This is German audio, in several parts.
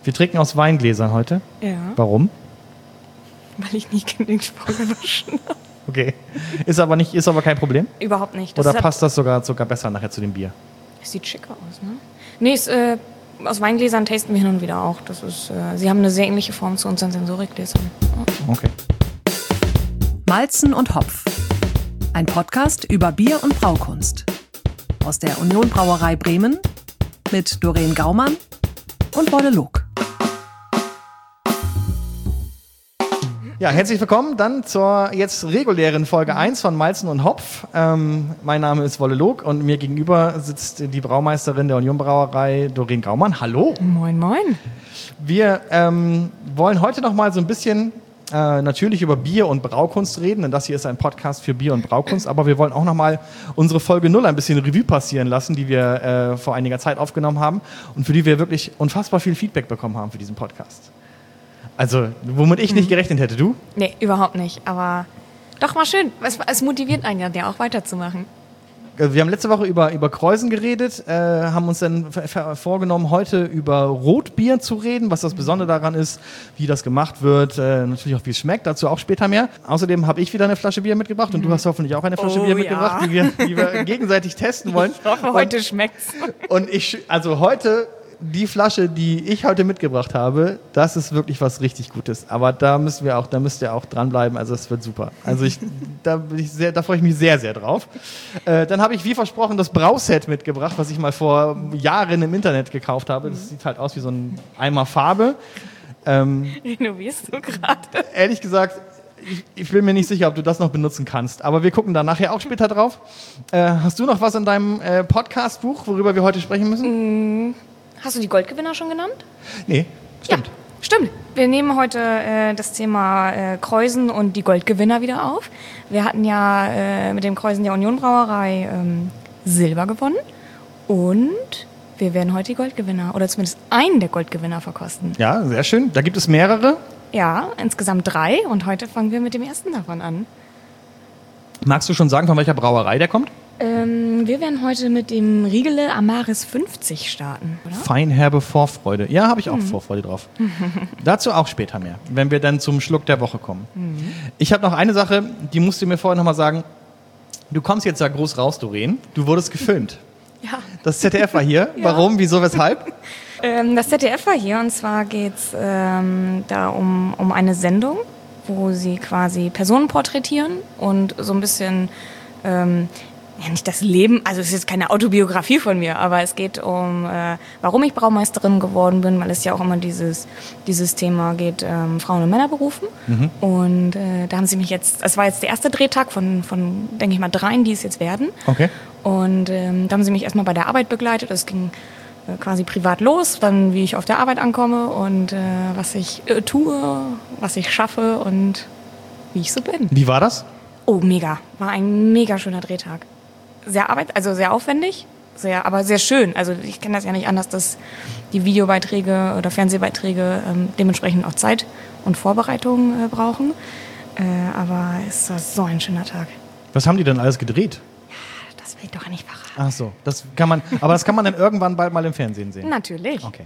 Wir trinken aus Weingläsern heute. Ja. Warum? Weil ich nicht genügend Sprung gewaschen habe. Okay. Ist aber kein Problem? Überhaupt nicht. Oder passt das sogar besser nachher zu dem Bier? Das sieht schicker aus, ne? Nee, aus Weingläsern tasten wir hin und wieder auch. Das ist, sie haben eine sehr ähnliche Form zu unseren Sensorikgläsern. Okay. Malzen und Hopf. Ein Podcast über Bier und Braukunst. Aus der Union Brauerei Bremen mit Doreen Gaumann und Wolle Log. Ja, herzlich willkommen dann zur jetzt regulären Folge 1 von Malzen und Hopf. Mein Name ist Wolle Log und mir gegenüber sitzt die Braumeisterin der Union Brauerei, Doreen Gaumann. Hallo. Moin, moin. Wir wollen heute noch mal so ein bisschen natürlich über Bier und Braukunst reden, denn das hier ist ein Podcast für Bier und Braukunst, aber wir wollen auch noch mal unsere Folge 0 ein bisschen Revue passieren lassen, die wir vor einiger Zeit aufgenommen haben und für die wir wirklich unfassbar viel Feedback bekommen haben für diesen Podcast. Also, womit ich nicht gerechnet hätte, du? Nee, überhaupt nicht, aber doch mal schön. Es motiviert einen ja auch weiterzumachen. Wir haben letzte Woche über Kreuzen geredet, haben uns dann vorgenommen, heute über Rotbier zu reden, was das Besondere daran ist, wie das gemacht wird, natürlich auch wie es schmeckt, dazu auch später mehr. Außerdem habe ich wieder eine Flasche Bier mitgebracht und du hast hoffentlich auch eine Flasche Bier mitgebracht, ja. die wir gegenseitig testen wollen. Ich hoffe, heute schmeckt's. Und heute... Die Flasche, die ich heute mitgebracht habe, das ist wirklich was richtig Gutes. Aber da müsst ihr auch dranbleiben. Also es wird super. Also da freue ich mich sehr, sehr drauf. Dann habe ich, wie versprochen, das Brauset mitgebracht, was ich mal vor Jahren im Internet gekauft habe. Das sieht halt aus wie so ein Eimer Farbe. Renovierst du gerade? Ehrlich gesagt, ich bin mir nicht sicher, ob du das noch benutzen kannst. Aber wir gucken da nachher auch später drauf. Hast du noch was in deinem Podcast-Buch, worüber wir heute sprechen müssen? Hast du die Goldgewinner schon genannt? Nee, stimmt. Ja, stimmt. Wir nehmen heute das Thema Kreuzen und die Goldgewinner wieder auf. Wir hatten ja mit dem Kreuzen der Union Brauerei Silber gewonnen. Und wir werden heute die Goldgewinner, oder zumindest einen der Goldgewinner verkosten. Ja, sehr schön. Da gibt es mehrere. Ja, insgesamt 3. Und heute fangen wir mit dem ersten davon an. Magst du schon sagen, von welcher Brauerei der kommt? Wir werden heute mit dem Riegele Amaris 50 starten, oder? Feinherbe Vorfreude. Ja, habe ich auch Vorfreude drauf. Dazu auch später mehr, wenn wir dann zum Schluck der Woche kommen. Ich habe noch eine Sache, die musst du mir vorher noch mal sagen. Du kommst jetzt da groß raus, Doreen. Du wurdest gefilmt. Ja. Das ZDF war hier. Ja. Warum, wieso, weshalb? Das ZDF war hier und zwar geht es da um eine Sendung, wo sie quasi Personen porträtieren und so ein bisschen... ja, nicht das Leben, also es ist jetzt keine Autobiografie von mir, aber es geht um, warum ich Braumeisterin geworden bin, weil es ja auch immer dieses Thema geht, Frauen- und Männerberufen. Und da haben sie mich jetzt, es war jetzt der erste Drehtag von denke ich mal, 3, die es jetzt werden. Okay. Und da haben sie mich erstmal bei der Arbeit begleitet. Es ging quasi privat los, dann wie ich auf der Arbeit ankomme und was ich tue, was ich schaffe und wie ich so bin. Wie war das? Oh, mega. War ein mega schöner Drehtag. Sehr aufwendig, aber sehr schön. Also ich kenne das ja nicht anders, dass die Videobeiträge oder Fernsehbeiträge dementsprechend auch Zeit und Vorbereitung brauchen. Aber es war so ein schöner Tag. Was haben die denn alles gedreht? Das will ich doch nicht verraten. Ach so, das kann man dann irgendwann bald mal im Fernsehen sehen. Natürlich. Okay.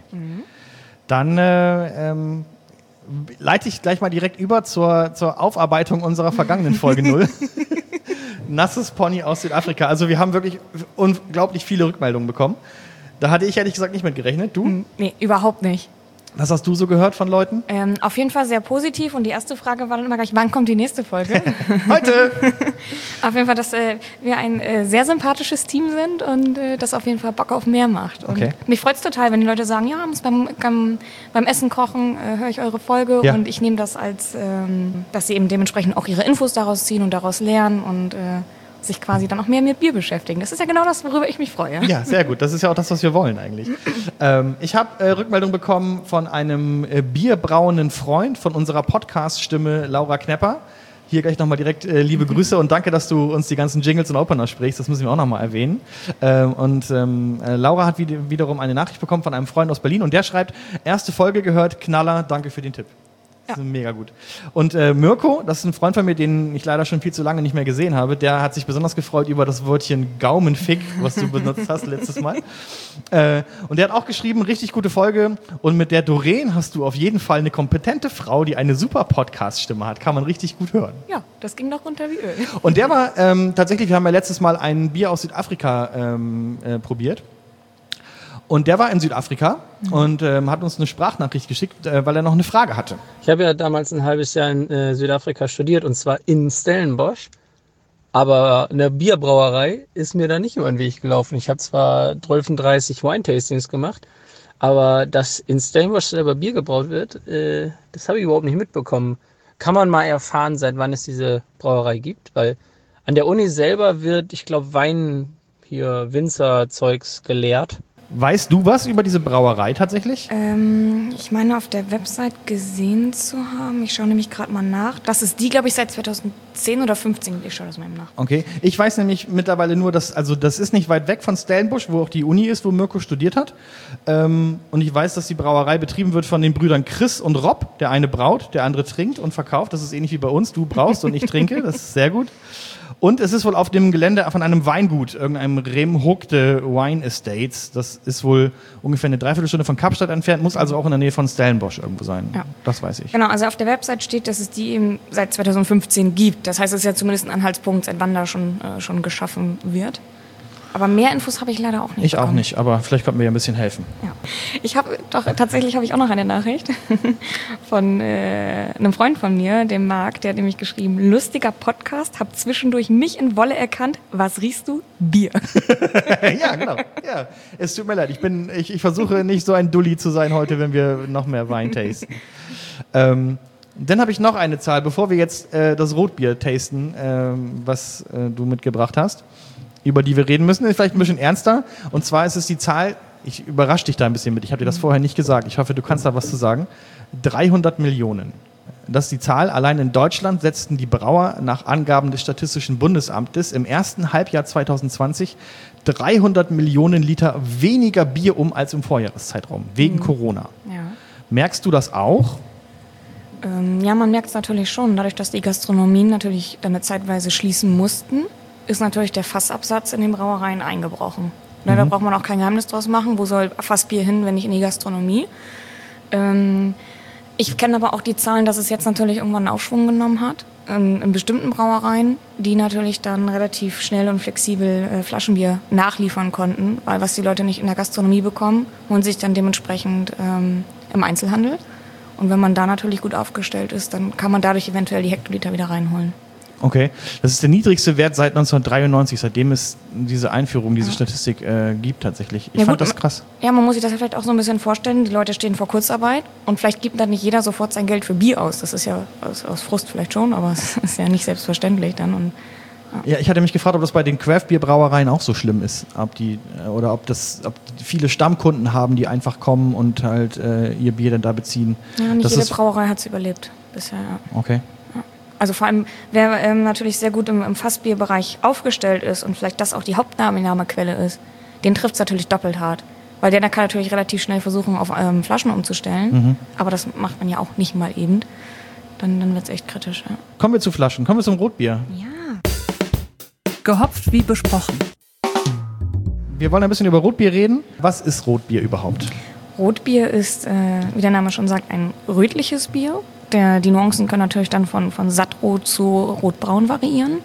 Dann leite ich gleich mal direkt über zur Aufarbeitung unserer vergangenen Folge 0. Nasses Pony aus Südafrika. Also wir haben wirklich unglaublich viele Rückmeldungen bekommen. Da hatte ich ehrlich gesagt nicht mit gerechnet. Du? Nee, überhaupt nicht. Was hast du so gehört von Leuten? Auf jeden Fall sehr positiv und die erste Frage war dann immer gleich, wann kommt die nächste Folge? Heute! Auf jeden Fall, dass wir ein sehr sympathisches Team sind und das auf jeden Fall Bock auf mehr macht. Und mich freut es total, wenn die Leute sagen, ja, beim Essen kochen höre ich eure Folge und ich nehme das als, dass sie eben dementsprechend auch ihre Infos daraus ziehen und daraus lernen und sich quasi dann auch mehr mit Bier beschäftigen. Das ist ja genau das, worüber ich mich freue. Ja, sehr gut. Das ist ja auch das, was wir wollen eigentlich. Ich habe Rückmeldung bekommen von einem bierbrauenden Freund, von unserer Podcast-Stimme Laura Knepper. Hier gleich nochmal direkt liebe Grüße und danke, dass du uns die ganzen Jingles und Opener sprichst. Das müssen wir auch nochmal erwähnen. Laura hat wiederum eine Nachricht bekommen von einem Freund aus Berlin und der schreibt, erste Folge gehört, Knaller, danke für den Tipp. Das ist mega gut. Und Mirko, das ist ein Freund von mir, den ich leider schon viel zu lange nicht mehr gesehen habe, der hat sich besonders gefreut über das Wörtchen Gaumenfick, was du benutzt hast letztes Mal. Und der hat auch geschrieben, richtig gute Folge. Und mit der Doreen hast du auf jeden Fall eine kompetente Frau, die eine super Podcast-Stimme hat. Kann man richtig gut hören. Ja, das ging doch runter wie Öl. Und der war tatsächlich, wir haben ja letztes Mal ein Bier aus Südafrika probiert. Und der war in Südafrika und hat uns eine Sprachnachricht geschickt, weil er noch eine Frage hatte. Ich habe ja damals ein halbes Jahr in Südafrika studiert und zwar in Stellenbosch. Aber eine Bierbrauerei ist mir da nicht über den Weg gelaufen. Ich habe zwar 12:30 Wine-Tastings gemacht, aber dass in Stellenbosch selber Bier gebraut wird, das habe ich überhaupt nicht mitbekommen. Kann man mal erfahren, seit wann es diese Brauerei gibt? Weil an der Uni selber wird, ich glaube, Winzerzeugs gelehrt. Weißt du was über diese Brauerei tatsächlich? Ich meine, auf der Website gesehen zu haben. Ich schaue nämlich gerade mal nach. Das ist die, glaube ich, seit 2010 oder 2015. Ich schaue das mal eben nach. Okay. Ich weiß nämlich mittlerweile nur, dass, also das ist nicht weit weg von Stellenbosch, wo auch die Uni ist, wo Mirko studiert hat. Und ich weiß, dass die Brauerei betrieben wird von den Brüdern Chris und Rob. Der eine braut, der andere trinkt und verkauft. Das ist ähnlich wie bei uns. Du braust und ich trinke. Das ist sehr gut. Und es ist wohl auf dem Gelände von einem Weingut, irgendeinem Remhoekte Wine Estates. Das ist wohl ungefähr eine Dreiviertelstunde von Kapstadt entfernt, muss also auch in der Nähe von Stellenbosch irgendwo sein. Ja. Das weiß ich. Genau, also auf der Website steht, dass es die eben seit 2015 gibt. Das heißt, es ist ja zumindest ein Anhaltspunkt, seit wann da schon geschaffen wird. Aber mehr Infos habe ich leider auch nicht. Ich auch nicht, aber vielleicht konnten wir ja ein bisschen helfen. Ja. Tatsächlich habe ich auch noch eine Nachricht von einem Freund von mir, dem Marc, der hat nämlich geschrieben, lustiger Podcast, hab zwischendurch mich in Wolle erkannt. Was riechst du? Bier. Ja, genau. Ja. Es tut mir leid, ich versuche nicht so ein Dulli zu sein heute, wenn wir noch mehr Wein tasten. Dann habe ich noch eine Zahl, bevor wir jetzt das Rotbier tasten, was du mitgebracht hast, über die wir reden müssen, ist vielleicht ein bisschen ernster. Und zwar ist es die Zahl, ich überrasche dich da ein bisschen mit, ich habe dir das vorher nicht gesagt, ich hoffe, du kannst da was zu sagen, 300 Millionen. Das ist die Zahl, allein in Deutschland setzten die Brauer nach Angaben des Statistischen Bundesamtes im ersten Halbjahr 2020 300 Millionen Liter weniger Bier um als im Vorjahreszeitraum, wegen Corona. Ja. Merkst du das auch? Ja, man merkt es natürlich schon, dadurch, dass die Gastronomien natürlich dann eine zeitweise schließen mussten, ist natürlich der Fassabsatz in den Brauereien eingebrochen. Da braucht man auch kein Geheimnis draus machen. Wo soll Fassbier hin, wenn nicht in die Gastronomie? Ich kenne aber auch die Zahlen, dass es jetzt natürlich irgendwann einen Aufschwung genommen hat. In bestimmten Brauereien, die natürlich dann relativ schnell und flexibel Flaschenbier nachliefern konnten. Weil was die Leute nicht in der Gastronomie bekommen, holen sich dann dementsprechend im Einzelhandel. Und wenn man da natürlich gut aufgestellt ist, dann kann man dadurch eventuell die Hektoliter wieder reinholen. Okay, das ist der niedrigste Wert seit 1993, seitdem es diese Einführung, diese Statistik gibt tatsächlich. Ich fand das krass. Ja, man muss sich das vielleicht auch so ein bisschen vorstellen. Die Leute stehen vor Kurzarbeit und vielleicht gibt dann nicht jeder sofort sein Geld für Bier aus. Das ist ja aus Frust vielleicht schon, aber es ist ja nicht selbstverständlich dann. Und, ja, ich hatte mich gefragt, ob das bei den Craft-Bier-Brauereien auch so schlimm ist. Ob viele Stammkunden haben, die einfach kommen und halt ihr Bier dann da beziehen. Ja, nicht jede Brauerei hat es überlebt bisher. Ja. Okay. Also vor allem, wer natürlich sehr gut im Fassbierbereich aufgestellt ist und vielleicht das auch die Hauptnahmequelle ist, den trifft es natürlich doppelt hart. Weil der kann natürlich relativ schnell versuchen, auf Flaschen umzustellen. Aber das macht man ja auch nicht mal eben. Dann wird es echt kritisch. Ja. Kommen wir zu Flaschen. Kommen wir zum Rotbier. Ja. Gehopft wie besprochen. Wir wollen ein bisschen über Rotbier reden. Was ist Rotbier überhaupt? Rotbier ist, wie der Name schon sagt, ein rötliches Bier. Die Nuancen können natürlich dann von Sattrot zu Rotbraun variieren.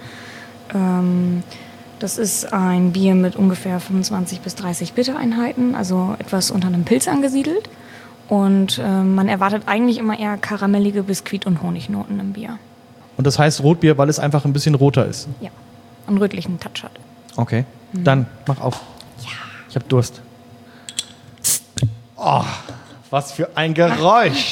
Das ist ein Bier mit ungefähr 25 bis 30 Bittereinheiten, also etwas unter einem Pilz angesiedelt. Und man erwartet eigentlich immer eher karamellige Biskuit- und Honignoten im Bier. Und das heißt Rotbier, weil es einfach ein bisschen roter ist? Ja, einen rötlichen Touch hat. Okay, dann mach auf. Ja. Ich habe Durst. Oh, was für ein Geräusch!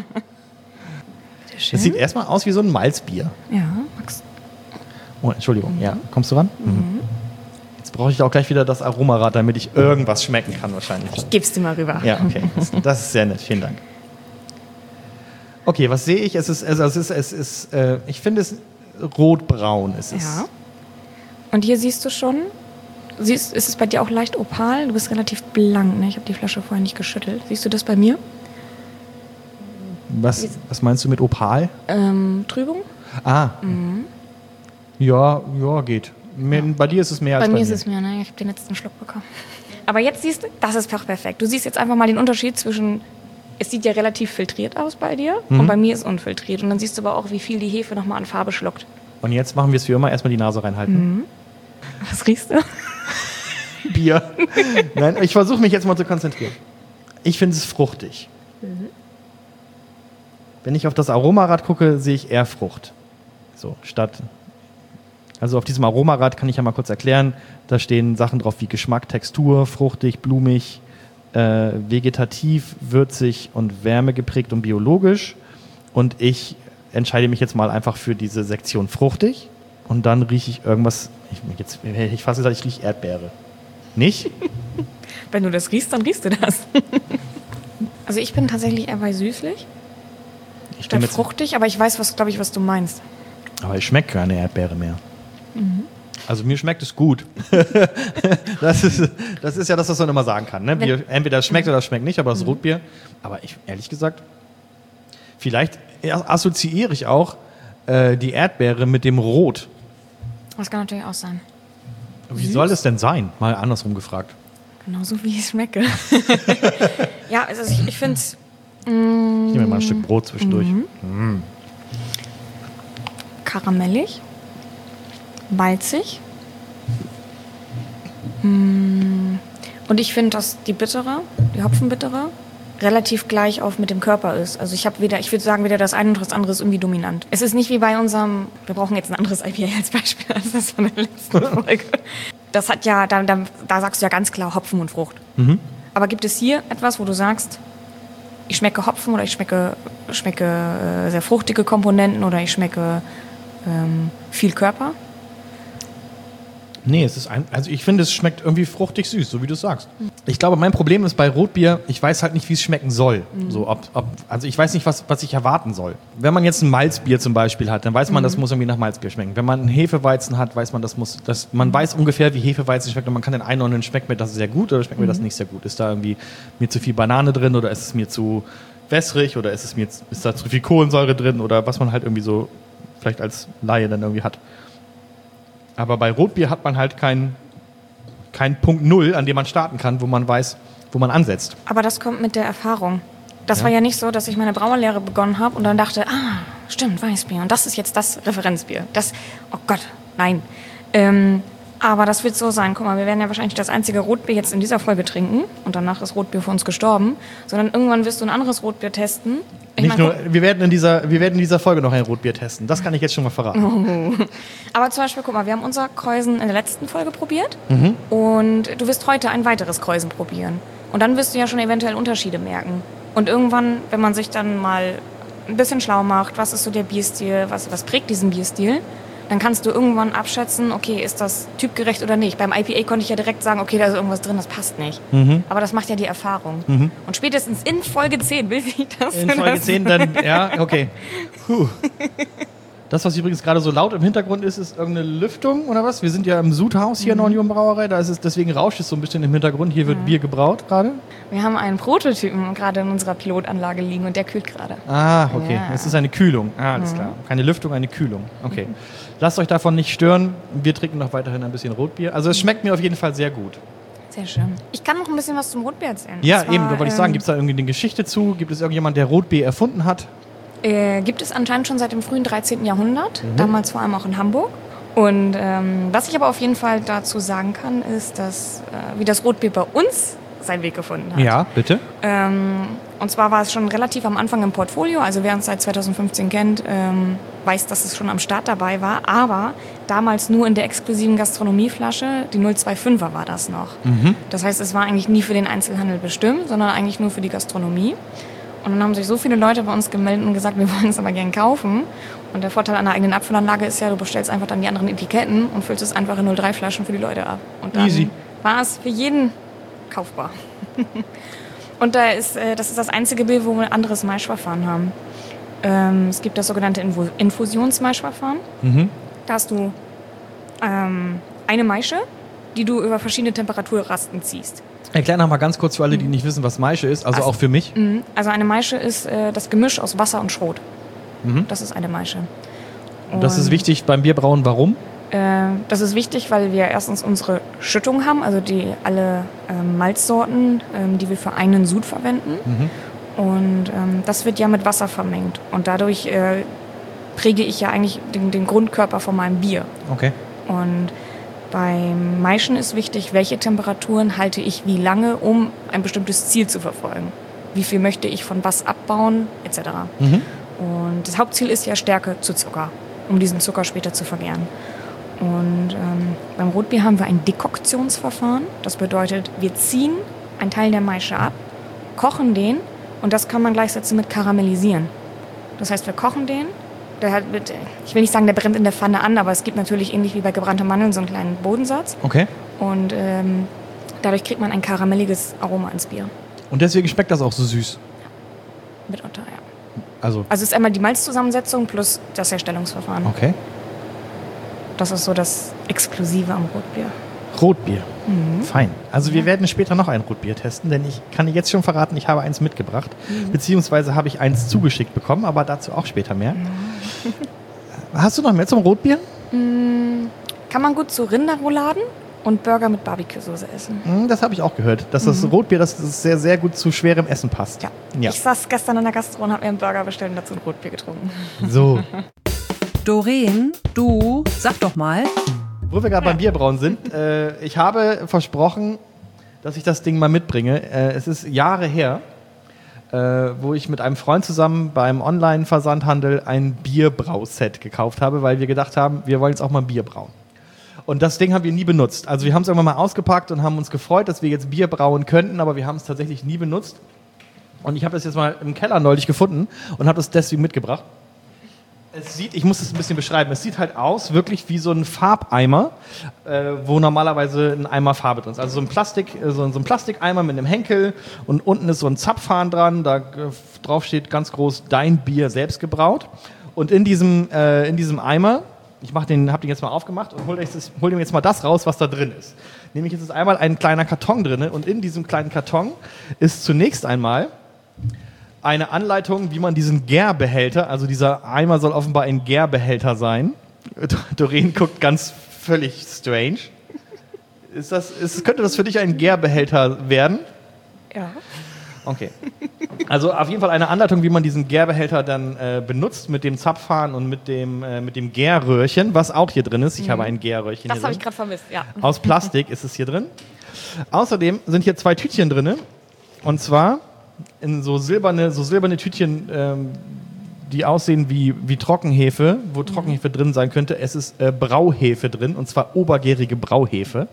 Das sieht erstmal aus wie so ein Malzbier. Ja, Max. Oh, Entschuldigung, ja. Kommst du ran? Jetzt brauche ich auch gleich wieder das Aromarad, damit ich irgendwas schmecken kann wahrscheinlich. Ich geb's dir mal rüber. Ja, okay. Das ist sehr nett. Vielen Dank. Okay, was sehe ich? Ich finde es rotbraun. Ja. Und hier siehst du schon, ist es bei dir auch leicht opal? Du bist relativ blank, ne? Ich habe die Flasche vorher nicht geschüttelt. Siehst du das bei mir? Was meinst du mit Opal? Trübung. Ah. Ja, geht. Bei dir ist es mehr als bei mir. Bei mir ist es mehr, ne? Ich habe den letzten Schluck bekommen. Aber jetzt siehst du, das ist perfekt. Du siehst jetzt einfach mal den Unterschied zwischen, es sieht ja relativ filtriert aus bei dir und bei mir ist unfiltriert. Und dann siehst du aber auch, wie viel die Hefe nochmal an Farbe schluckt. Und jetzt machen wir es wie immer, erstmal die Nase reinhalten. Was riechst du? Bier. Nein, ich versuche mich jetzt mal zu konzentrieren. Ich finde es fruchtig. Wenn ich auf das Aromarad gucke, sehe ich eher Frucht. So, also auf diesem Aromarad kann ich ja mal kurz erklären, da stehen Sachen drauf wie Geschmack, Textur, fruchtig, blumig, vegetativ, würzig und wärmegeprägt und biologisch. Und ich entscheide mich jetzt mal einfach für diese Sektion fruchtig und dann rieche ich irgendwas, ich fast gesagt, ich rieche Erdbeere. Nicht? Wenn du das riechst, dann riechst du das. Also ich bin tatsächlich eher bei süßlich. Statt fruchtig, aber ich weiß, glaube ich, was du meinst. Aber ich schmecke keine Erdbeere mehr. Also mir schmeckt es gut. das ist ja das, was man immer sagen kann. Ne? Entweder es schmeckt oder es schmeckt nicht, aber das Rotbier. Aber ehrlich gesagt, vielleicht assoziiere ich auch die Erdbeere mit dem Rot. Das kann natürlich auch sein. Wie soll es denn sein? Mal andersrum gefragt. Genauso wie ich schmecke. Ja, also ich finde es... Ich nehme mir mal ein Stück Brot zwischendurch. Karamellig. Malzig. Und ich finde, dass die Hopfenbittere, relativ gleich auf mit dem Körper ist. Also ich würde sagen, weder das eine noch das andere ist irgendwie dominant. Es ist nicht wie bei unserem, wir brauchen jetzt ein anderes IPA als Beispiel, als das von der letzten Folge. Das hat ja, da sagst du ja ganz klar Hopfen und Frucht. Aber gibt es hier etwas, wo du sagst, ich schmecke Hopfen oder ich schmecke sehr fruchtige Komponenten oder ich schmecke viel Körper? Nee, also ich finde, es schmeckt irgendwie fruchtig süß, so wie du es sagst. Ich glaube, mein Problem ist bei Rotbier, ich weiß halt nicht, wie es schmecken soll. So, also ich weiß nicht, was ich erwarten soll. Wenn man jetzt ein Malzbier zum Beispiel hat, dann weiß man, das muss irgendwie nach Malzbier schmecken. Wenn man einen Hefeweizen hat, weiß man, man weiß ungefähr, wie Hefeweizen schmeckt und man kann den einordnen, schmeckt mir das sehr gut oder schmeckt mir das nicht sehr gut. Ist da irgendwie mir zu viel Banane drin oder ist es mir zu wässrig oder ist da zu viel Kohlensäure drin oder was man halt irgendwie so vielleicht als Laie dann irgendwie hat. Aber bei Rotbier hat man halt kein Punkt Null, an dem man starten kann, wo man weiß, wo man ansetzt. Aber das kommt mit der Erfahrung. Das war ja nicht so, dass ich meine Brauerlehre begonnen habe und dann dachte, stimmt, Weißbier und das ist jetzt das Referenzbier. Oh Gott, nein. Aber das wird so sein. Guck mal, wir werden ja wahrscheinlich das einzige Rotbier jetzt in dieser Folge trinken und danach ist Rotbier für uns gestorben, sondern irgendwann wirst du ein anderes Rotbier testen. Wir werden in dieser Folge noch ein Rotbier testen. Das kann ich jetzt schon mal verraten. Aber zum Beispiel, guck mal, wir haben unser Kreuzen in der letzten Folge probiert und du wirst heute ein weiteres Kreuzen probieren. Und dann wirst du ja schon eventuell Unterschiede merken. Und irgendwann, wenn man sich dann mal ein bisschen schlau macht, was ist so der Bierstil, was prägt diesen Bierstil, dann kannst du irgendwann abschätzen, okay, ist das typgerecht oder nicht. Beim IPA konnte ich ja direkt sagen, okay, da ist irgendwas drin, das passt nicht. Aber das macht ja die Erfahrung. Und spätestens in Folge 10 will ich das. In Folge 10 dann, ja, okay. Das, was übrigens gerade so laut im Hintergrund ist irgendeine Lüftung oder was? Wir sind ja im Sudhaus hier in der Union Brauerei, deswegen rauscht es so ein bisschen im Hintergrund. Hier wird Bier gebraut gerade. Wir haben einen Prototypen gerade in unserer Pilotanlage liegen und der kühlt gerade. Ah, okay. Ja. Es ist eine Kühlung. Alles klar. Keine Lüftung, eine Kühlung. Okay. Lasst euch davon nicht stören. Wir trinken noch weiterhin ein bisschen Rotbier. Also es schmeckt mir auf jeden Fall sehr gut. Sehr schön. Ich kann noch ein bisschen was zum Rotbier erzählen. Ja, eben, da wollte ich sagen, gibt es da irgendwie eine Geschichte zu? Gibt es irgendjemand, der Rotbier erfunden hat? Gibt es anscheinend schon seit dem frühen 13. Jahrhundert, damals vor allem auch in Hamburg. Und was ich aber auf jeden Fall dazu sagen kann, ist, dass wie das Rotbier bei uns seinen Weg gefunden hat. Ja, bitte. Und zwar war es schon relativ am Anfang im Portfolio, also wer uns seit 2015 kennt, weiß, dass es schon am Start dabei war, aber damals nur in der exklusiven Gastronomieflasche, die 025er war das noch. Das heißt, es war eigentlich nie für den Einzelhandel bestimmt, sondern eigentlich nur für die Gastronomie. Und dann haben sich so viele Leute bei uns gemeldet und gesagt, wir wollen es aber gern kaufen. Und der Vorteil an einer eigenen Abfüllanlage ist ja, du bestellst einfach dann die anderen Etiketten und füllst es einfach in 03 Flaschen für die Leute ab. Und dann war es für jeden kaufbar. Und das ist das einzige Bier, wo wir ein anderes Maischverfahren haben. Es gibt das sogenannte Infusionsmaischverfahren. Da hast du eine Maische, die du über verschiedene Temperaturrasten ziehst. Erklär noch mal ganz kurz für alle, die nicht wissen, was Maische ist, also auch für mich. Also eine Maische ist das Gemisch aus Wasser und Schrot. Das ist eine Maische. Und das ist wichtig beim Bierbrauen, warum? Das ist wichtig, weil wir erstens unsere Schüttung haben, also alle Malzsorten, die wir für einen Sud verwenden. Und das wird ja mit Wasser vermengt. Und dadurch präge ich ja eigentlich den Grundkörper von meinem Bier. Okay. Und beim Maischen ist wichtig, welche Temperaturen halte ich wie lange, um ein bestimmtes Ziel zu verfolgen. Wie viel möchte ich von was abbauen, etc. Und das Hauptziel ist ja Stärke zu Zucker, um diesen Zucker später zu vergären. Und beim Rotbier haben wir ein Dekoktionsverfahren. Das bedeutet, wir ziehen einen Teil der Maische ab, kochen den und das kann man gleichsetzen mit Karamellisieren. Das heißt, wir kochen den, ich will nicht sagen, der brennt in der Pfanne an, aber es gibt natürlich ähnlich wie bei gebrannten Mandeln so einen kleinen Bodensatz. Okay. Und dadurch kriegt man ein karamelliges Aroma ins Bier. Und deswegen schmeckt das auch so süß? Mitunter, ja. Also es ist einmal die Malzzusammensetzung plus das Herstellungsverfahren. Okay. Das ist so das Exklusive am Rotbier. Rotbier. Fein. Also wir werden später noch ein Rotbier testen, denn ich kann dir jetzt schon verraten, ich habe eins mitgebracht. Beziehungsweise habe ich eins zugeschickt bekommen, aber dazu auch später mehr. Hast du noch mehr zum Rotbier? Kann man gut zu Rinderrouladen und Burger mit Barbecue-Soße essen. Das habe ich auch gehört, dass das Rotbier, das sehr, sehr gut zu schwerem Essen passt. Ja. Ja. Ich saß gestern in der Gastro und habe mir einen Burger bestellt und dazu ein Rotbier getrunken. So. Doreen, du, sag doch mal. Wo wir gerade beim Bierbrauen sind, ich habe versprochen, dass ich das Ding mal mitbringe. Es ist Jahre her, wo ich mit einem Freund zusammen beim Online-Versandhandel ein Bierbrauset gekauft habe, weil wir gedacht haben, wir wollen jetzt auch mal Bier brauen. Und das Ding haben wir nie benutzt. Also wir haben es irgendwann mal ausgepackt und haben uns gefreut, dass wir jetzt Bier brauen könnten, aber wir haben es tatsächlich nie benutzt. Und ich habe das jetzt mal im Keller neulich gefunden und habe das deswegen mitgebracht. Ich muss es ein bisschen beschreiben, es sieht halt aus wirklich wie so ein Farbeimer, wo normalerweise ein Eimer Farbe drin ist. Also so ein Plastikeimer mit einem Henkel und unten ist so ein Zapfhahn dran, da drauf steht ganz groß Dein Bier selbst gebraut. Und in diesem Eimer, habe den jetzt mal aufgemacht und hol dem jetzt mal das raus, was da drin ist. Nämlich ist es einmal ein kleiner Karton drin und in diesem kleinen Karton ist zunächst einmal eine Anleitung, wie man diesen Gärbehälter, also dieser Eimer soll offenbar ein Gärbehälter sein. Doreen guckt ganz völlig strange. Könnte das für dich ein Gärbehälter werden? Ja. Okay. Also auf jeden Fall eine Anleitung, wie man diesen Gärbehälter dann benutzt mit dem Zapfhahn und mit dem Gärröhrchen, was auch hier drin ist. Ich habe ein Gärröhrchen Das hier habe drin. ich gerade vermisst, ja. Aus Plastik ist es hier drin. Außerdem sind hier 2 Tütchen drin. Und zwar in so silberne Tütchen, die aussehen wie Trockenhefe, wo Trockenhefe drin sein könnte. Es ist Brauhefe drin, und zwar obergärige Brauhefe.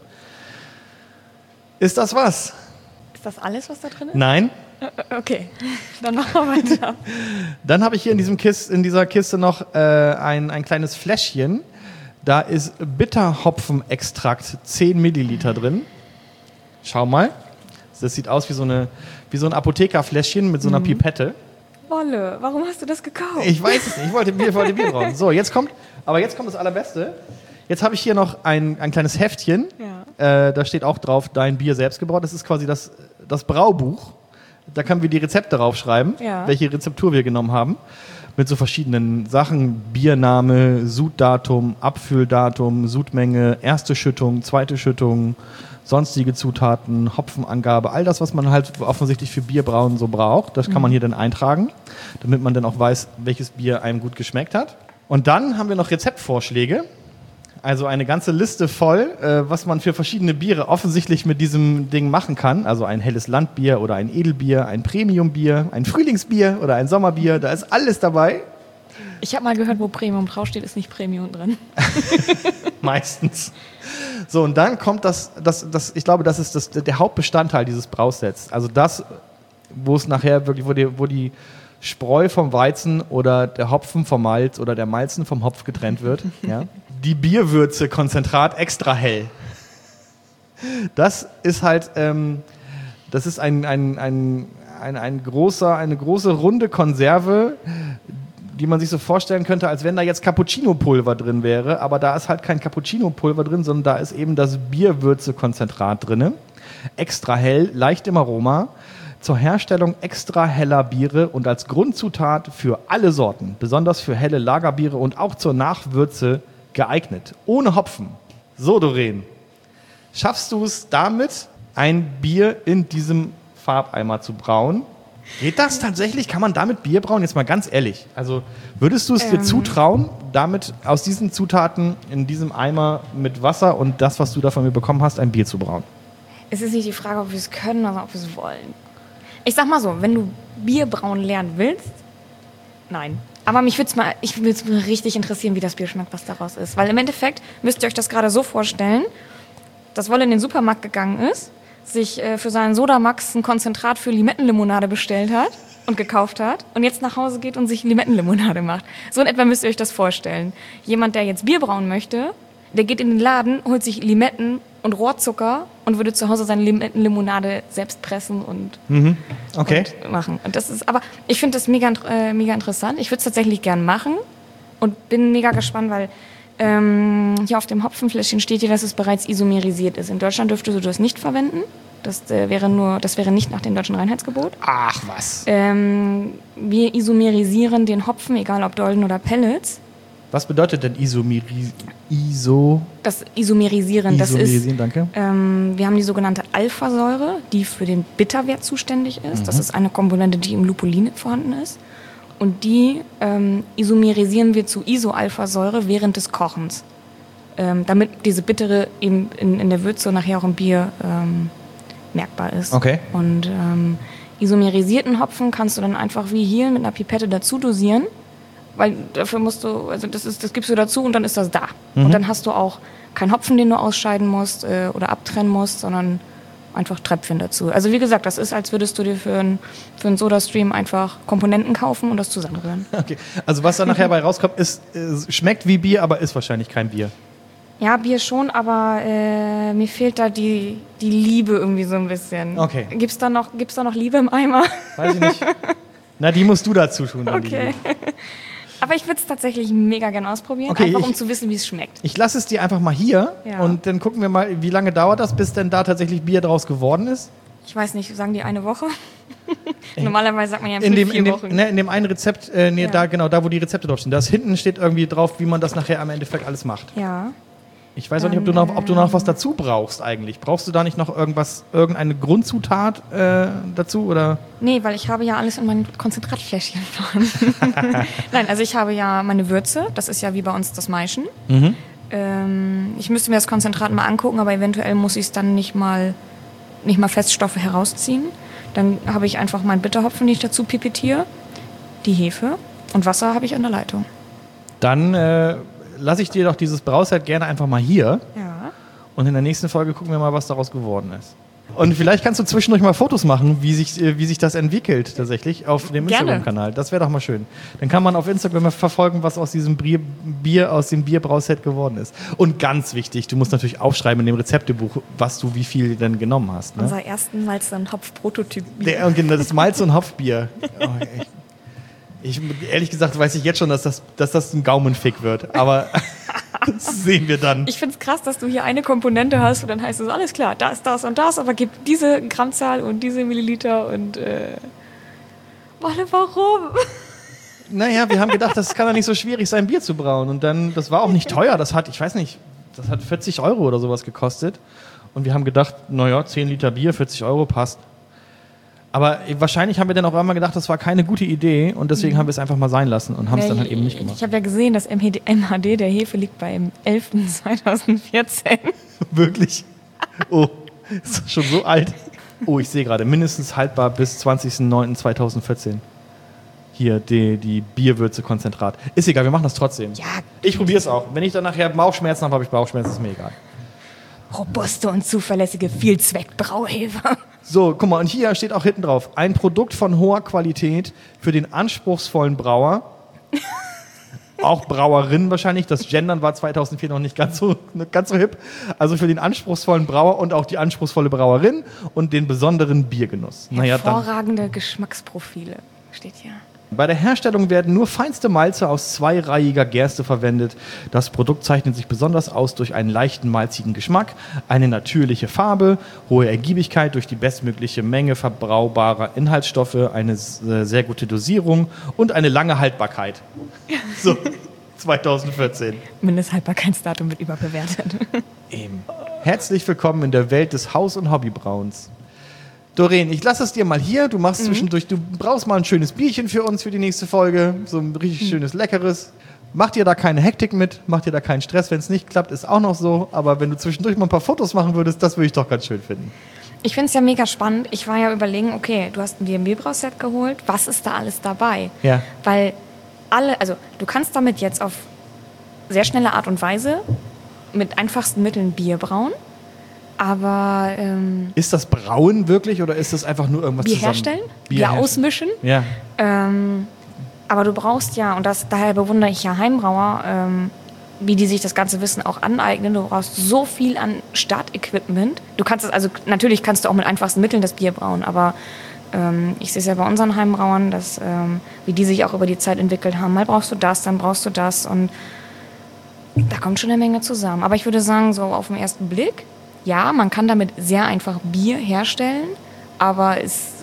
Ist das was? Ist das alles, was da drin ist? Nein. Okay, dann machen wir weiter. Dann habe ich hier in dieser Kiste noch ein kleines Fläschchen. Da ist Bitterhopfenextrakt, 10 Milliliter drin. Schau mal. Das sieht aus wie so ein Apothekerfläschchen mit so einer Pipette. Wolle, warum hast du das gekauft? Ich weiß es nicht, ich wollte Bier brauen. So, jetzt kommt das Allerbeste. Jetzt habe ich hier noch ein kleines Heftchen. Ja. Da steht auch drauf, Dein Bier selbst gebraut. Das ist quasi das Braubuch. Da können wir die Rezepte draufschreiben, welche Rezeptur wir genommen haben. Mit so verschiedenen Sachen. Biername, Suddatum, Abfülldatum, Sudmenge, erste Schüttung, zweite Schüttung, sonstige Zutaten, Hopfenangabe, all das, was man halt offensichtlich für Bierbrauen so braucht, das kann man hier dann eintragen, damit man dann auch weiß, welches Bier einem gut geschmeckt hat. Und dann haben wir noch Rezeptvorschläge, also eine ganze Liste voll, was man für verschiedene Biere offensichtlich mit diesem Ding machen kann. Also ein helles Landbier oder ein Edelbier, ein Premiumbier, ein Frühlingsbier oder ein Sommerbier, da ist alles dabei. Ich habe mal gehört, wo Premium draufsteht, ist nicht Premium drin. Meistens. So, und dann kommt ich glaube, das ist der Hauptbestandteil dieses Brausets. Also das, wo es nachher wirklich, wo die Spreu vom Weizen oder der Hopfen vom Malz oder der Malzen vom Hopf getrennt wird. Ja? Die Bierwürze, Konzentrat extra hell. Das ist halt, das ist eine große runde Konserve, die man sich so vorstellen könnte, als wenn da jetzt Cappuccino-Pulver drin wäre. Aber da ist halt kein Cappuccino-Pulver drin, sondern da ist eben das Bierwürze-Konzentrat drin. Extra hell, leicht im Aroma. Zur Herstellung extra heller Biere und als Grundzutat für alle Sorten, besonders für helle Lagerbiere und auch zur Nachwürze geeignet. Ohne Hopfen. So, Doreen, schaffst du es damit, ein Bier in diesem Farbeimer zu brauen? Geht das tatsächlich? Kann man damit Bier brauen? Jetzt mal ganz ehrlich. Also würdest du es dir zutrauen, damit aus diesen Zutaten in diesem Eimer mit Wasser und das, was du da von mir bekommen hast, ein Bier zu brauen? Es ist nicht die Frage, ob wir es können oder ob wir es wollen. Ich sag mal so, wenn du Bier brauen lernen willst, nein. Aber mich würde es mir richtig interessieren, wie das Bier schmeckt, was daraus ist. Weil im Endeffekt müsst ihr euch das gerade so vorstellen, dass Wolle in den Supermarkt gegangen ist, sich für seinen Sodamax ein Konzentrat für Limettenlimonade bestellt hat und gekauft hat und jetzt nach Hause geht und sich Limettenlimonade macht. So in etwa müsst ihr euch das vorstellen. Jemand, der jetzt Bier brauen möchte, der geht in den Laden, holt sich Limetten und Rohrzucker und würde zu Hause seine Limettenlimonade selbst pressen und machen. Und das ist, aber ich finde das mega interessant. Ich würde es tatsächlich gern machen und bin mega gespannt, weil hier auf dem Hopfenfläschchen steht hier, dass es bereits isomerisiert ist. In Deutschland dürftest du das nicht verwenden. Das wäre nicht nach dem deutschen Reinheitsgebot. Ach was. Wir isomerisieren den Hopfen, egal ob Dolden oder Pellets. Was bedeutet denn Das Isomerisieren, das ist, danke. wir haben die sogenannte Alphasäure, die für den Bitterwert zuständig ist. Das ist eine Komponente, die im Lupulin vorhanden ist. Und die isomerisieren wir zu Isoalphasäure während des Kochens, damit diese Bittere eben in der Würze und nachher auch im Bier merkbar ist. Okay. Und isomerisierten Hopfen kannst du dann einfach wie hier mit einer Pipette dazu dosieren. Weil dafür musst du, also das gibst du dazu und dann ist das da. Und dann hast du auch keinen Hopfen, den du ausscheiden musst oder abtrennen musst, sondern einfach Tröpfchen dazu. Also wie gesagt, das ist, als würdest du dir für einen Sodastream einfach Komponenten kaufen und das zusammenrühren. Okay, also was da nachher bei rauskommt, schmeckt wie Bier, aber ist wahrscheinlich kein Bier. Ja, Bier schon, aber mir fehlt da die Liebe irgendwie so ein bisschen. Okay. Gibt's da noch Liebe im Eimer? Weiß ich nicht. Na, die musst du dazu tun. Dann Okay. Aber ich würde es tatsächlich mega gerne ausprobieren, okay, einfach um zu wissen, wie es schmeckt. Ich lasse es dir einfach mal hier und dann gucken wir mal, wie lange dauert das, bis denn da tatsächlich Bier draus geworden ist. Ich weiß nicht, sagen die eine Woche? Normalerweise sagt man ja in 4 Wochen. In dem einen Rezept, da wo die Rezepte draufstehen. Da hinten steht irgendwie drauf, wie man das nachher am Endeffekt alles macht. Ja. Ich weiß auch nicht, ob du noch was dazu brauchst eigentlich. Brauchst du da nicht noch irgendeine Grundzutat dazu? Oder? Nee, weil ich habe ja alles in meinem Konzentratfläschchen vorhanden. Nein, also ich habe ja meine Würze. Das ist ja wie bei uns das Maischen. Ich müsste mir das Konzentrat mal angucken, aber eventuell muss ich es dann nicht mal Feststoffe herausziehen. Dann habe ich einfach meinen Bitterhopfen, den ich dazu pipettiere, die Hefe und Wasser habe ich an der Leitung. Dann lasse ich dir doch dieses Brauset gerne einfach mal hier. Ja. Und in der nächsten Folge gucken wir mal, was daraus geworden ist. Und vielleicht kannst du zwischendurch mal Fotos machen, wie sich das entwickelt tatsächlich auf dem Instagram-Kanal. Das wäre doch mal schön. Dann kann man auf Instagram verfolgen, was aus diesem aus dem Bierbrauset geworden ist. Und ganz wichtig, du musst natürlich aufschreiben in dem Rezeptebuch, was du wie viel denn genommen hast. Ne? Unser ersten Malz- und Hopf-Prototyp. Das Malz- und Hopfbier. Oh, ehrlich gesagt weiß ich jetzt schon, dass das ein Gaumenfick wird. Aber das sehen wir dann. Ich finde es krass, dass du hier eine Komponente hast und dann heißt es, alles klar, das und das, aber gib diese Grammzahl und diese Milliliter und warum? Naja, wir haben gedacht, das kann doch nicht so schwierig sein, Bier zu brauen. Und dann, das war auch nicht teuer. Das hat 40 € oder sowas gekostet. Und wir haben gedacht, 10 Liter Bier, 40 € passt. Aber wahrscheinlich haben wir dann auch einmal gedacht, das war keine gute Idee und deswegen haben wir es einfach mal sein lassen und haben es dann halt eben nicht gemacht. Ich habe ja gesehen, das MHD der Hefe liegt beim 11.2014. Wirklich? Oh, ist das schon so alt? Oh, ich sehe gerade, mindestens haltbar bis 20.09.2014. Hier, die Bierwürze-Konzentrat. Ist egal, wir machen das trotzdem. Ja. Ich probiere es auch. Wenn ich dann nachher Bauchschmerzen habe, habe ich Bauchschmerzen, ist mir egal. Robuste und zuverlässige Vielzweck-Brauhefe. So, guck mal, und hier steht auch hinten drauf, ein Produkt von hoher Qualität für den anspruchsvollen Brauer. Auch Brauerin wahrscheinlich, das Gendern war 2004 noch nicht ganz so hip. Also für den anspruchsvollen Brauer und auch die anspruchsvolle Brauerin und den besonderen Biergenuss. Hervorragende Geschmacksprofile steht hier. Bei der Herstellung werden nur feinste Malze aus zweireihiger Gerste verwendet. Das Produkt zeichnet sich besonders aus durch einen leichten malzigen Geschmack, eine natürliche Farbe, hohe Ergiebigkeit durch die bestmögliche Menge verbrauchbarer Inhaltsstoffe, eine sehr gute Dosierung und eine lange Haltbarkeit. So, 2014. Mindesthaltbarkeitsdatum wird überbewertet. Eben. Herzlich willkommen in der Welt des Haus- und Hobbybrauens. Doreen, ich lasse es dir mal hier. Du machst zwischendurch, du brauchst mal ein schönes Bierchen für uns für die nächste Folge. So ein richtig schönes, leckeres. Mach dir da keine Hektik mit, mach dir da keinen Stress. Wenn es nicht klappt, ist auch noch so. Aber wenn du zwischendurch mal ein paar Fotos machen würdest, das würde ich doch ganz schön finden. Ich finde es ja mega spannend. Ich war ja überlegen, okay, du hast ein B&B-Brauset geholt. Was ist da alles dabei? Ja. Weil du kannst damit jetzt auf sehr schnelle Art und Weise mit einfachsten Mitteln Bier brauen. Aber Ist das Brauen wirklich oder ist das einfach nur irgendwas Bier zusammen? herstellen? Bier herstellen. ausmischen? Ja. Aber du brauchst ja, und daher bewundere ich ja Heimbrauer, wie die sich das ganze Wissen auch aneignen. Du brauchst so viel an Startequipment. Du kannst natürlich kannst du auch mit einfachsten Mitteln das Bier brauen, aber ich sehe es ja bei unseren Heimbrauern, dass, wie die sich auch über die Zeit entwickelt haben. Mal brauchst du das, dann brauchst du das und da kommt schon eine Menge zusammen. Aber ich würde sagen, so auf den ersten Blick, ja, man kann damit sehr einfach Bier herstellen, aber es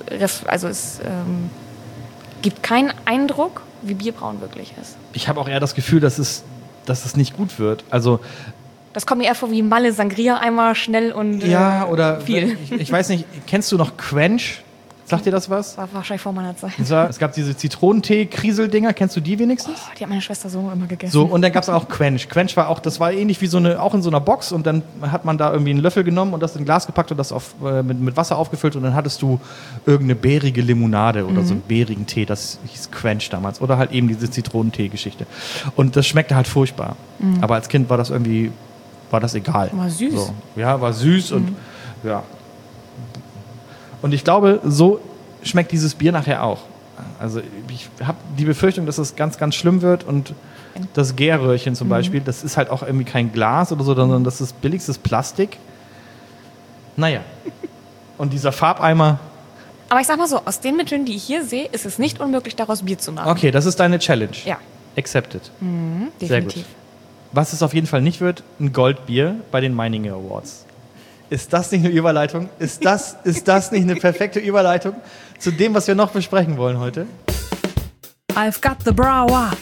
gibt keinen Eindruck, wie Bierbrauen wirklich ist. Ich habe auch eher das Gefühl, dass es nicht gut wird. Also Das kommt mir eher vor wie Malle Sangria, einmal schnell und ja, oder viel. Ich weiß nicht, kennst du noch Quench? Sagt dir das was? War wahrscheinlich vor meiner Zeit. Es gab diese Zitronentee-Krieseldinger, kennst du die wenigstens? Oh, die hat meine Schwester so immer gegessen. So, und dann gab es auch Quench. Quench war auch, das war ähnlich wie auch in so einer Box und dann hat man da irgendwie einen Löffel genommen und das in ein Glas gepackt und das mit Wasser aufgefüllt und dann hattest du irgendeine beerige Limonade oder so einen beerigen Tee, das hieß Quench damals. Oder halt eben diese Zitronentee-Geschichte. Und das schmeckte halt furchtbar. Aber als Kind war das egal. War süß. So. Ja, war süß und ja. Und ich glaube, so schmeckt dieses Bier nachher auch. Also ich habe die Befürchtung, dass es ganz, ganz schlimm wird und das Gärröhrchen zum Beispiel, das ist halt auch irgendwie kein Glas oder so, sondern das ist billigstes Plastik. Naja. Und dieser Farbeimer. Aber ich sag mal so, aus den Mitteln, die ich hier sehe, ist es nicht unmöglich, daraus Bier zu machen. Okay, das ist deine Challenge. Ja. Accepted. Definitiv. Sehr gut. Was es auf jeden Fall nicht wird, ein Goldbier bei den Meininger Awards. Ist das nicht eine Überleitung? Ist das nicht eine perfekte Überleitung zu dem, was wir noch besprechen wollen heute? I've got the Brower.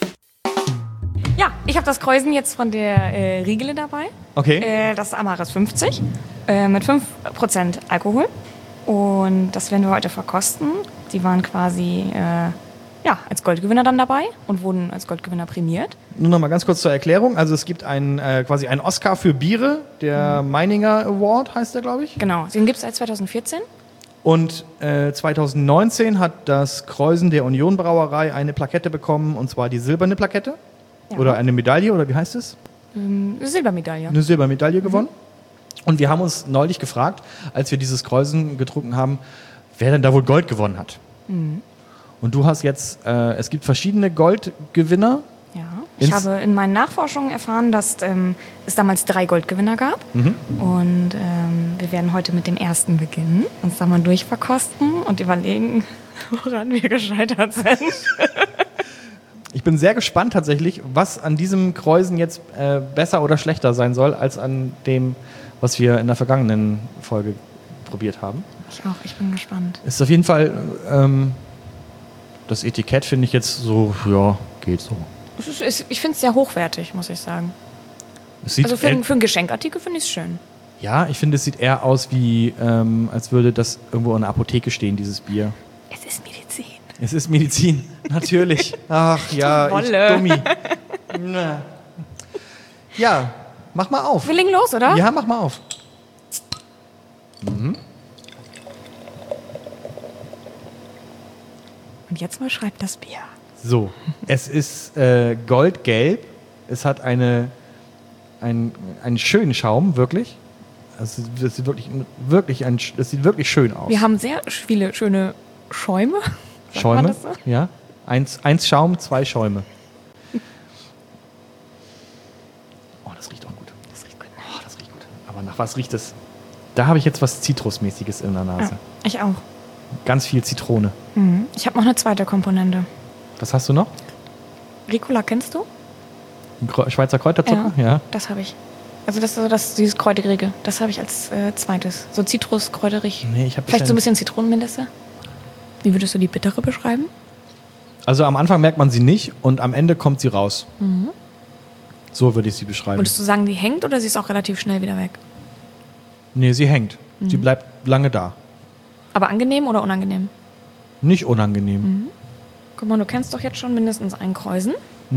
Ja, ich habe das Kreuzen jetzt von der Riegele dabei. Okay. Das ist Amaris 50 mit 5% Alkohol. Und das werden wir heute verkosten. Die waren quasi als Goldgewinner dann dabei und wurden als Goldgewinner prämiert. Nur noch mal ganz kurz zur Erklärung. Also es gibt quasi einen Oscar für Biere, der Meininger Award heißt der, glaube ich. Genau, den gibt es seit 2014. Und 2019 hat das Kreuzen der Union Brauerei eine Plakette bekommen, und zwar die silberne Plakette. Ja. Oder eine Medaille, oder wie heißt es? Silbermedaille. Eine Silbermedaille gewonnen. Und wir haben uns neulich gefragt, als wir dieses Kreuzen getrunken haben, wer denn da wohl Gold gewonnen hat. Und du hast jetzt, es gibt verschiedene Goldgewinner. Ja, ich habe in meinen Nachforschungen erfahren, dass es damals 3 Goldgewinner gab. Und wir werden heute mit dem ersten beginnen, uns da mal durchverkosten und überlegen, woran wir gescheitert sind. Ich bin sehr gespannt tatsächlich, was an diesem Kreuzen jetzt besser oder schlechter sein soll, als an dem, was wir in der vergangenen Folge probiert haben. Ich auch, ich bin gespannt. Ist auf jeden Fall, das Etikett finde ich jetzt so, ja, geht so. Ich finde es sehr hochwertig, muss ich sagen. Es sieht Also für einen Geschenkartikel finde ich es schön. ja, ich finde, es sieht eher aus wie, als würde das irgendwo in der Apotheke stehen, dieses Bier. Es ist Medizin. Es ist Medizin, natürlich. Ach ja, ich Wolle. Dummi. Na. Ja, mach mal auf. Wir legen los, oder? Ja, mach mal auf. Und jetzt mal schreibt das Bier. So, es ist goldgelb. Es hat einen schönen Schaum, wirklich. Also, das sieht es sieht wirklich schön aus. Wir haben sehr viele schöne Schäume. Sagt man Schäume, das so? ja. Eins Schaum, 2 Schäume. Oh, das riecht auch gut. Das riecht gut. Oh, das riecht gut. Aber nach was riecht es? Da habe ich jetzt was Zitrusmäßiges in der Nase. Ja, ich auch. Ganz viel Zitrone. Ich habe noch eine zweite Komponente. Was hast du noch? Ricola kennst du? Schweizer Kräuterzucker? Ja. Das habe ich. Also dieses Kräuterige, das habe ich als zweites. So Zitrus, kräuterig. Nee, ich habe Vielleicht so ein bisschen Zitronenmelisse. Wie würdest du die bittere beschreiben? Also am Anfang merkt man sie nicht und am Ende kommt sie raus. So würde ich sie beschreiben. Würdest du sagen, die hängt oder sie ist auch relativ schnell wieder weg? Nee, sie hängt. Sie bleibt lange da. Aber angenehm oder unangenehm? Nicht unangenehm. Guck mal, du kennst doch jetzt schon mindestens einen Kräusen.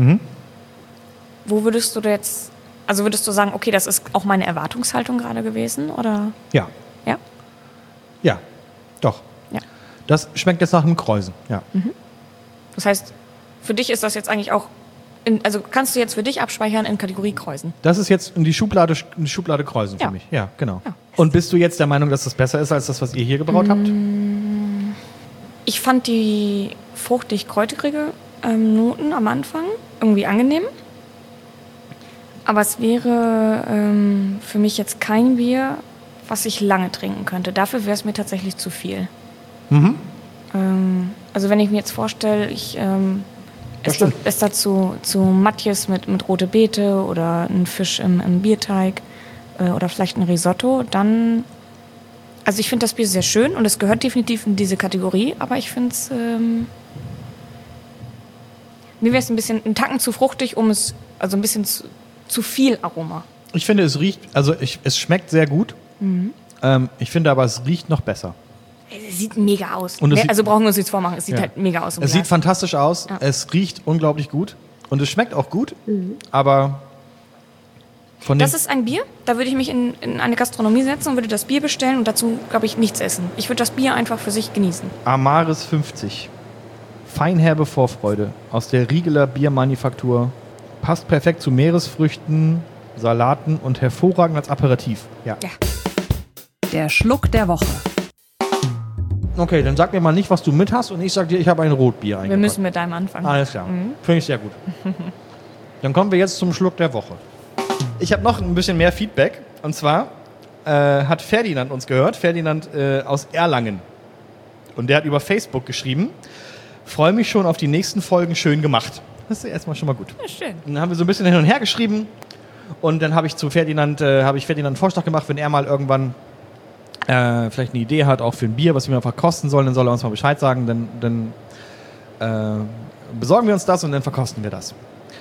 Wo würdest du würdest du sagen, okay, das ist auch meine Erwartungshaltung gerade gewesen, oder? Ja. Ja? Ja, doch. Ja. Das schmeckt jetzt nach einem Kräusen, ja. Das heißt, für dich ist das jetzt eigentlich auch, also kannst du jetzt für dich abspeichern in Kategorie Kräusen? Das ist jetzt in die Schublade Kräusen für mich. Ja, genau. Ja. Und bist du jetzt der Meinung, dass das besser ist als das, was ihr hier gebraut habt? Ich fand die fruchtig-kräuterige Noten am Anfang irgendwie angenehm. Aber es wäre für mich jetzt kein Bier, was ich lange trinken könnte. Dafür wäre es mir tatsächlich zu viel. Also wenn ich mir jetzt vorstelle, ich esse dazu zu Matjes mit rote Beete oder ein Fisch im Bierteig oder vielleicht ein Risotto, dann... Also ich finde das Bier sehr schön und es gehört definitiv in diese Kategorie, aber ich finde es... mir wäre es ein Tacken zu fruchtig, also ein bisschen zu viel Aroma. Ich finde, es riecht, es schmeckt sehr gut. Ich finde aber, es riecht noch besser. Es sieht mega aus. Und Also brauchen wir uns nichts vormachen, es sieht halt mega aus. Es sieht fantastisch aus, es riecht unglaublich gut und es schmeckt auch gut, aber von das ist ein Bier, da würde ich mich in eine Gastronomie setzen und würde das Bier bestellen und dazu, glaube ich, nichts essen. Ich würde das Bier einfach für sich genießen. Amaris 50. Feinherbe Vorfreude aus der Riegeler Biermanufaktur. Passt perfekt zu Meeresfrüchten, Salaten und hervorragend als Aperitif. Ja. Der Schluck der Woche. Okay, dann sag mir mal nicht, was du mit hast und ich sag dir, ich habe ein Rotbier eingepackt. Wir müssen mit deinem anfangen. Alles klar. Finde ich sehr gut. Dann kommen wir jetzt zum Schluck der Woche. Ich habe noch ein bisschen mehr Feedback. Und zwar hat Ferdinand uns gehört. Ferdinand aus Erlangen. Und der hat über Facebook geschrieben: Freue mich schon auf die nächsten Folgen, schön gemacht. Das ist erstmal schon mal gut. Ja, schön. Dann haben wir so ein bisschen hin und her geschrieben. Und dann habe ich Ferdinand einen Vorschlag gemacht, wenn er mal irgendwann vielleicht eine Idee hat, auch für ein Bier, was wir einfach kosten sollen, dann soll er uns mal Bescheid sagen. Dann besorgen wir uns das und dann verkosten wir das.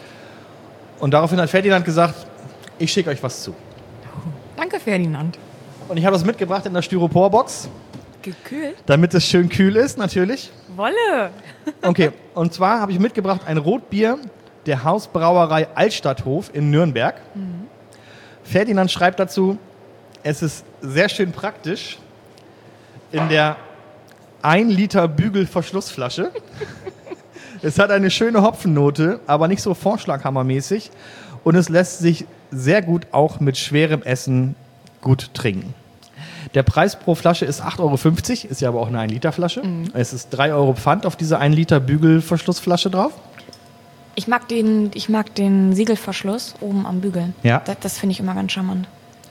Und daraufhin hat Ferdinand gesagt, ich schicke euch was zu. Danke, Ferdinand. Und ich habe das mitgebracht in der Styroporbox, Gekühlt? damit es schön kühl ist, natürlich. Wolle! Okay, und zwar habe ich mitgebracht ein Rotbier der Hausbrauerei Altstadthof in Nürnberg. Ferdinand schreibt dazu, es ist sehr schön praktisch in der 1 Liter Bügelverschlussflasche. Es hat eine schöne Hopfennote, aber nicht so vorschlaghammermäßig. Und es lässt sich sehr gut auch mit schwerem Essen gut trinken. Der Preis pro Flasche ist 8,50 Euro, ist ja aber auch eine 1 Liter Flasche. Es ist 3 Euro Pfand auf diese 1 Liter Bügelverschlussflasche drauf. Ich mag den Siegelverschluss oben am Bügel. Ja. Das finde ich immer ganz charmant.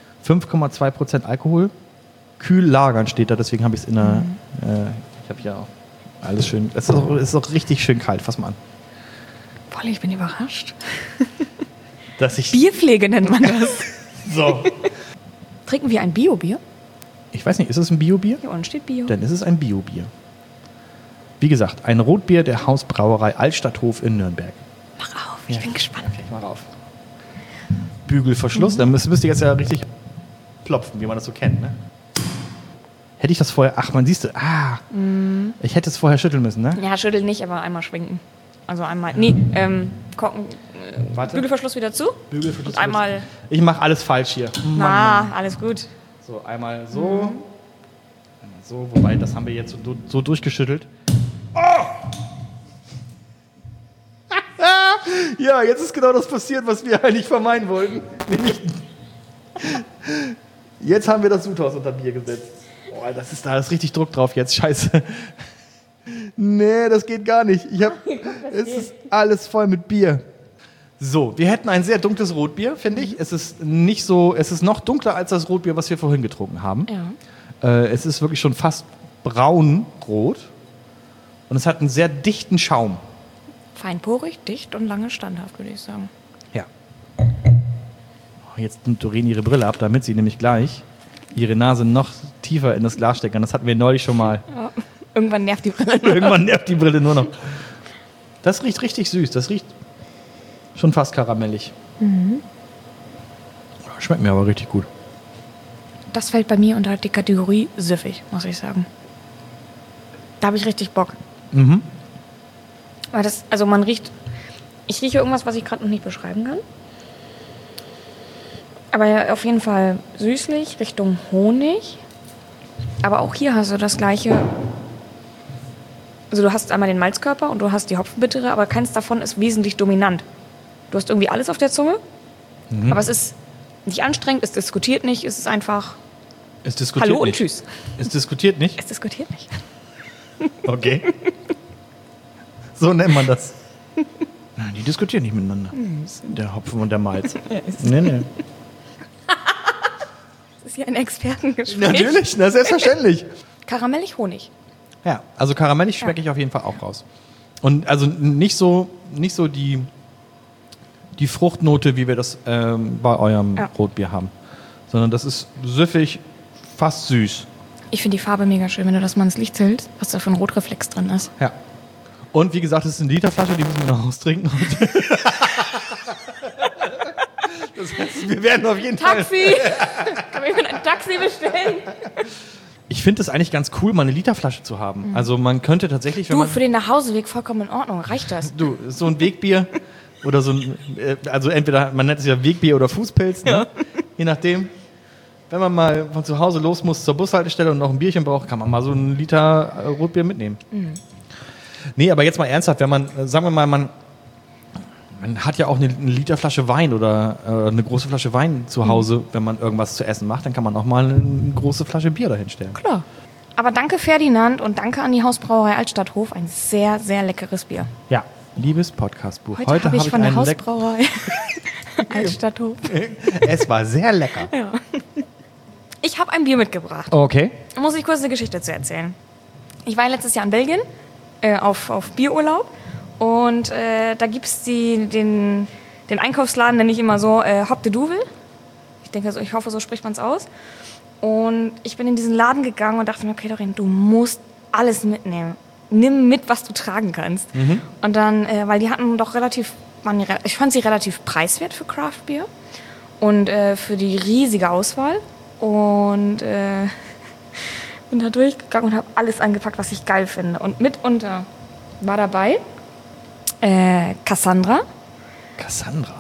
5,2% Alkohol. Kühl lagern steht da, deswegen habe ich es in der... ich habe ja auch alles schön... Es ist auch richtig schön kalt, fass mal an. Boah, ich bin überrascht. Dass ich... Bierpflege nennt man das. So. Trinken wir ein Bio-Bier? Ich weiß nicht, ist es ein Bio-Bier? Hier unten steht Bio. Dann ist es ein Bio-Bier. Wie gesagt, ein Rotbier der Hausbrauerei Altstadthof in Nürnberg. Mach auf, ich bin gespannt. Okay, ich mach auf. Bügelverschluss, dann müsste jetzt ja richtig plopfen, wie man das so kennt, ne? Hätte ich das vorher... Ach, man siehst du... Ich hätte es vorher schütteln müssen, ne? Ja, schütteln nicht, aber einmal schwenken. Also einmal... Korken... Warte. Bügelverschluss wieder zu. Bügelverschluss. Und einmal... Ich mache alles falsch hier. Alles gut. So, einmal so. Einmal so, wobei, das haben wir jetzt so durchgeschüttelt. Oh! Ja, jetzt ist genau das passiert, was wir eigentlich vermeiden wollten. Nämlich jetzt haben wir das Sudhaus unter Bier gesetzt. Boah, da ist richtig Druck drauf jetzt. Scheiße. Nee, das geht gar nicht. Es ist alles voll mit Bier. So, wir hätten ein sehr dunkles Rotbier, finde ich. Es ist noch dunkler als das Rotbier, was wir vorhin getrunken haben. Ja. Es ist wirklich schon fast braunrot. Und es hat einen sehr dichten Schaum. Feinporig, dicht und lange standhaft, würde ich sagen. Ja. Jetzt nimmt Doreen ihre Brille ab, damit sie nämlich gleich ihre Nase noch tiefer in das Glas steckt. Das hatten wir neulich schon mal. Ja. Irgendwann nervt die Brille nur. Irgendwann nervt die Brille nur noch. Das riecht richtig süß. Das riecht schon fast karamellig. Schmeckt mir aber richtig gut. Das fällt bei mir unter die Kategorie süffig, muss ich sagen. Da habe ich richtig Bock. Weil das, also ich rieche irgendwas, was ich gerade noch nicht beschreiben kann. Aber ja, auf jeden Fall süßlich, Richtung Honig. Aber auch hier hast du das gleiche. Also du hast einmal den Malzkörper und du hast die Hopfenbittere, aber keins davon ist wesentlich dominant. Du hast irgendwie alles auf der Zunge, aber es ist nicht anstrengend, es diskutiert nicht, es ist einfach Es diskutiert Hallo und nicht. Tschüss. Es diskutiert nicht? Es diskutiert nicht. Okay. So nennt man das. Nein, die diskutieren nicht miteinander. Der Hopfen und der Malz. Nee. Das ist hier ein Expertengespräch. Natürlich, na, selbstverständlich. Karamellig Honig. Ja, also karamellig schmecke ich auf jeden Fall auch raus. Und also nicht so die Fruchtnote, wie wir das bei eurem Rotbier haben. Sondern das ist süffig, fast süß. Ich finde die Farbe mega schön, wenn du das mal ins Licht hältst, was da für ein Rotreflex drin ist. Ja. Und wie gesagt, es ist eine Literflasche, die müssen wir noch austrinken. Das heißt, wir werden auf jeden Fall... Taxi! Kann mir jemand ein Taxi bestellen? Ich finde es eigentlich ganz cool, mal eine Literflasche zu haben. Also man könnte tatsächlich, wenn Du, man... für den Nachhauseweg vollkommen in Ordnung. Reicht das? Du, so ein Wegbier oder so ein... Also entweder, man nennt es ja Wegbier oder Fußpilz, ne? Je nachdem. Wenn man mal von zu Hause los muss zur Bushaltestelle und noch ein Bierchen braucht, kann man mal so einen Liter Rotbier mitnehmen. Nee, aber jetzt mal ernsthaft, wenn man, sagen wir mal, man hat ja auch eine Literflasche Wein oder eine große Flasche Wein zu Hause, wenn man irgendwas zu essen macht, dann kann man auch mal eine große Flasche Bier dahinstellen. Klar. Aber danke Ferdinand und danke an die Hausbrauerei Altstadthof. Ein sehr, sehr leckeres Bier. Ja, liebes Podcastbuch. Heute habe ich von der einen Hausbrauerei Altstadthof. Es war sehr lecker. Ja. Ich habe ein Bier mitgebracht. Okay. Da muss ich kurz eine Geschichte zu erzählen. Ich war letztes Jahr in Belgien auf Bierurlaub und da gibt es den Einkaufsladen, nenne ich immer so, Hop de Douvel. Ich hoffe, so spricht man es aus. Und ich bin in diesen Laden gegangen und dachte mir, okay, Doreen, du musst alles mitnehmen. Nimm mit, was du tragen kannst. Und dann, weil die hatten doch ich fand sie relativ preiswert für Craft Beer und für die riesige Auswahl. Und bin da durchgegangen und habe alles angepackt, was ich geil finde. Und mitunter war dabei Cassandra. Cassandra.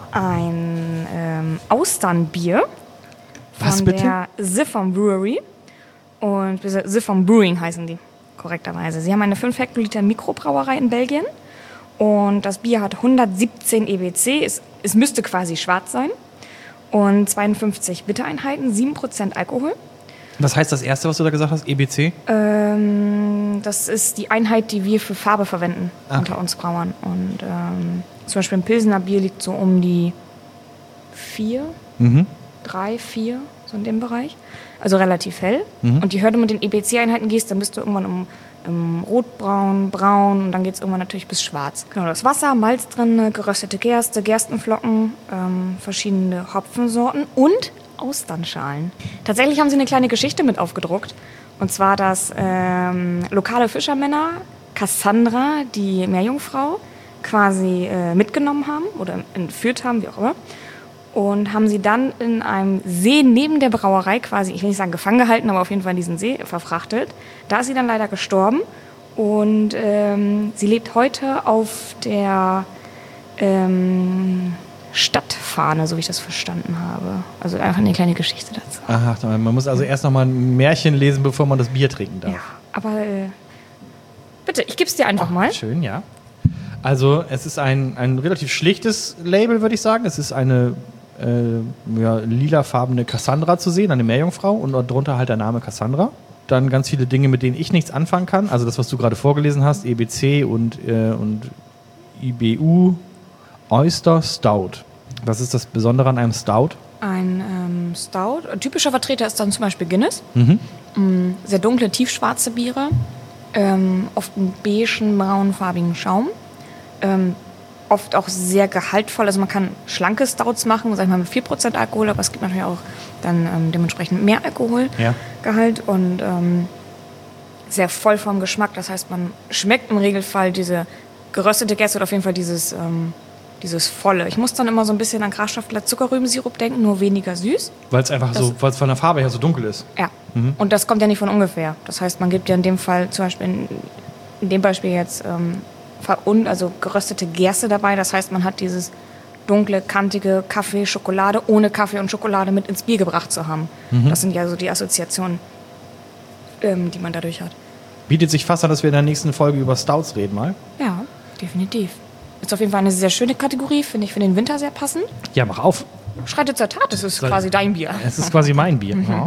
Ein Austernbier Was von bitte? der Siphon Brewery. Und Siphon Brewing heißen die, korrekterweise. Sie haben eine 5 Hektoliter Mikrobrauerei in Belgien. Und das Bier hat 117 EBC. Es müsste quasi schwarz sein. Und 52 Bittereinheiten, 7% Alkohol. Was heißt das erste, was du da gesagt hast? EBC? Das ist die Einheit, die wir für Farbe verwenden unter uns Brauern. Und zum Beispiel ein Pilsener Bier liegt so um die 4, 3, 4, so in dem Bereich. Also relativ hell. Und je höher du mit den EBC-Einheiten gehst, dann bist du irgendwann rotbraun, braun und dann geht es irgendwann natürlich bis schwarz. Genau, das Wasser, Malz drin, geröstete Gerste, Gerstenflocken, verschiedene Hopfensorten und Austernschalen. Tatsächlich haben sie eine kleine Geschichte mit aufgedruckt. Und zwar, dass lokale Fischermänner Cassandra, die Meerjungfrau, quasi mitgenommen haben oder entführt haben, wie auch immer. Und haben sie dann in einem See neben der Brauerei quasi, ich will nicht sagen gefangen gehalten, aber auf jeden Fall in diesen See verfrachtet. Da ist sie dann leider gestorben und sie lebt heute auf der Stadtfahne, so wie ich das verstanden habe. Also einfach eine kleine Geschichte dazu. Aha, man muss also erst noch mal ein Märchen lesen, bevor man das Bier trinken darf. Ja, aber bitte, ich gebe es dir einfach mal. Schön, ja. Also es ist ein relativ schlichtes Label, würde ich sagen. Es ist eine lilafarbene Cassandra zu sehen, eine Meerjungfrau und darunter halt der Name Cassandra. Dann ganz viele Dinge, mit denen ich nichts anfangen kann. Also das, was du gerade vorgelesen hast, EBC und IBU, Oyster Stout. Was ist das Besondere an einem Stout? Ein Stout. Ein typischer Vertreter ist dann zum Beispiel Guinness. Sehr dunkle, tiefschwarze Biere. Oft einen beigen, braunfarbigen Schaum. oft auch sehr gehaltvoll. Also man kann schlanke Stouts machen, sag ich mal mit 4% Alkohol, aber es gibt natürlich auch dann dementsprechend mehr Alkoholgehalt und sehr voll vom Geschmack. Das heißt, man schmeckt im Regelfall diese geröstete Gerste oder auf jeden Fall dieses Volle. Ich muss dann immer so ein bisschen an Grasstoffler Zuckerrübensirup denken, nur weniger süß. Weil es einfach weil es von der Farbe her so dunkel ist. Ja, und das kommt ja nicht von ungefähr. Das heißt, man gibt ja in dem Fall zum Beispiel, in dem Beispiel jetzt also geröstete Gerste dabei. Das heißt, man hat dieses dunkle, kantige Kaffee, Schokolade, ohne Kaffee und Schokolade mit ins Bier gebracht zu haben. Das sind ja so die Assoziationen, die man dadurch hat. Bietet sich fast an, dass wir in der nächsten Folge über Stouts reden mal. Ja, definitiv. Ist auf jeden Fall eine sehr schöne Kategorie, finde ich für den Winter sehr passend. Ja, mach auf. Schreitet zur Tat, das ist quasi dein Bier. Es ist quasi mein Bier. Oh.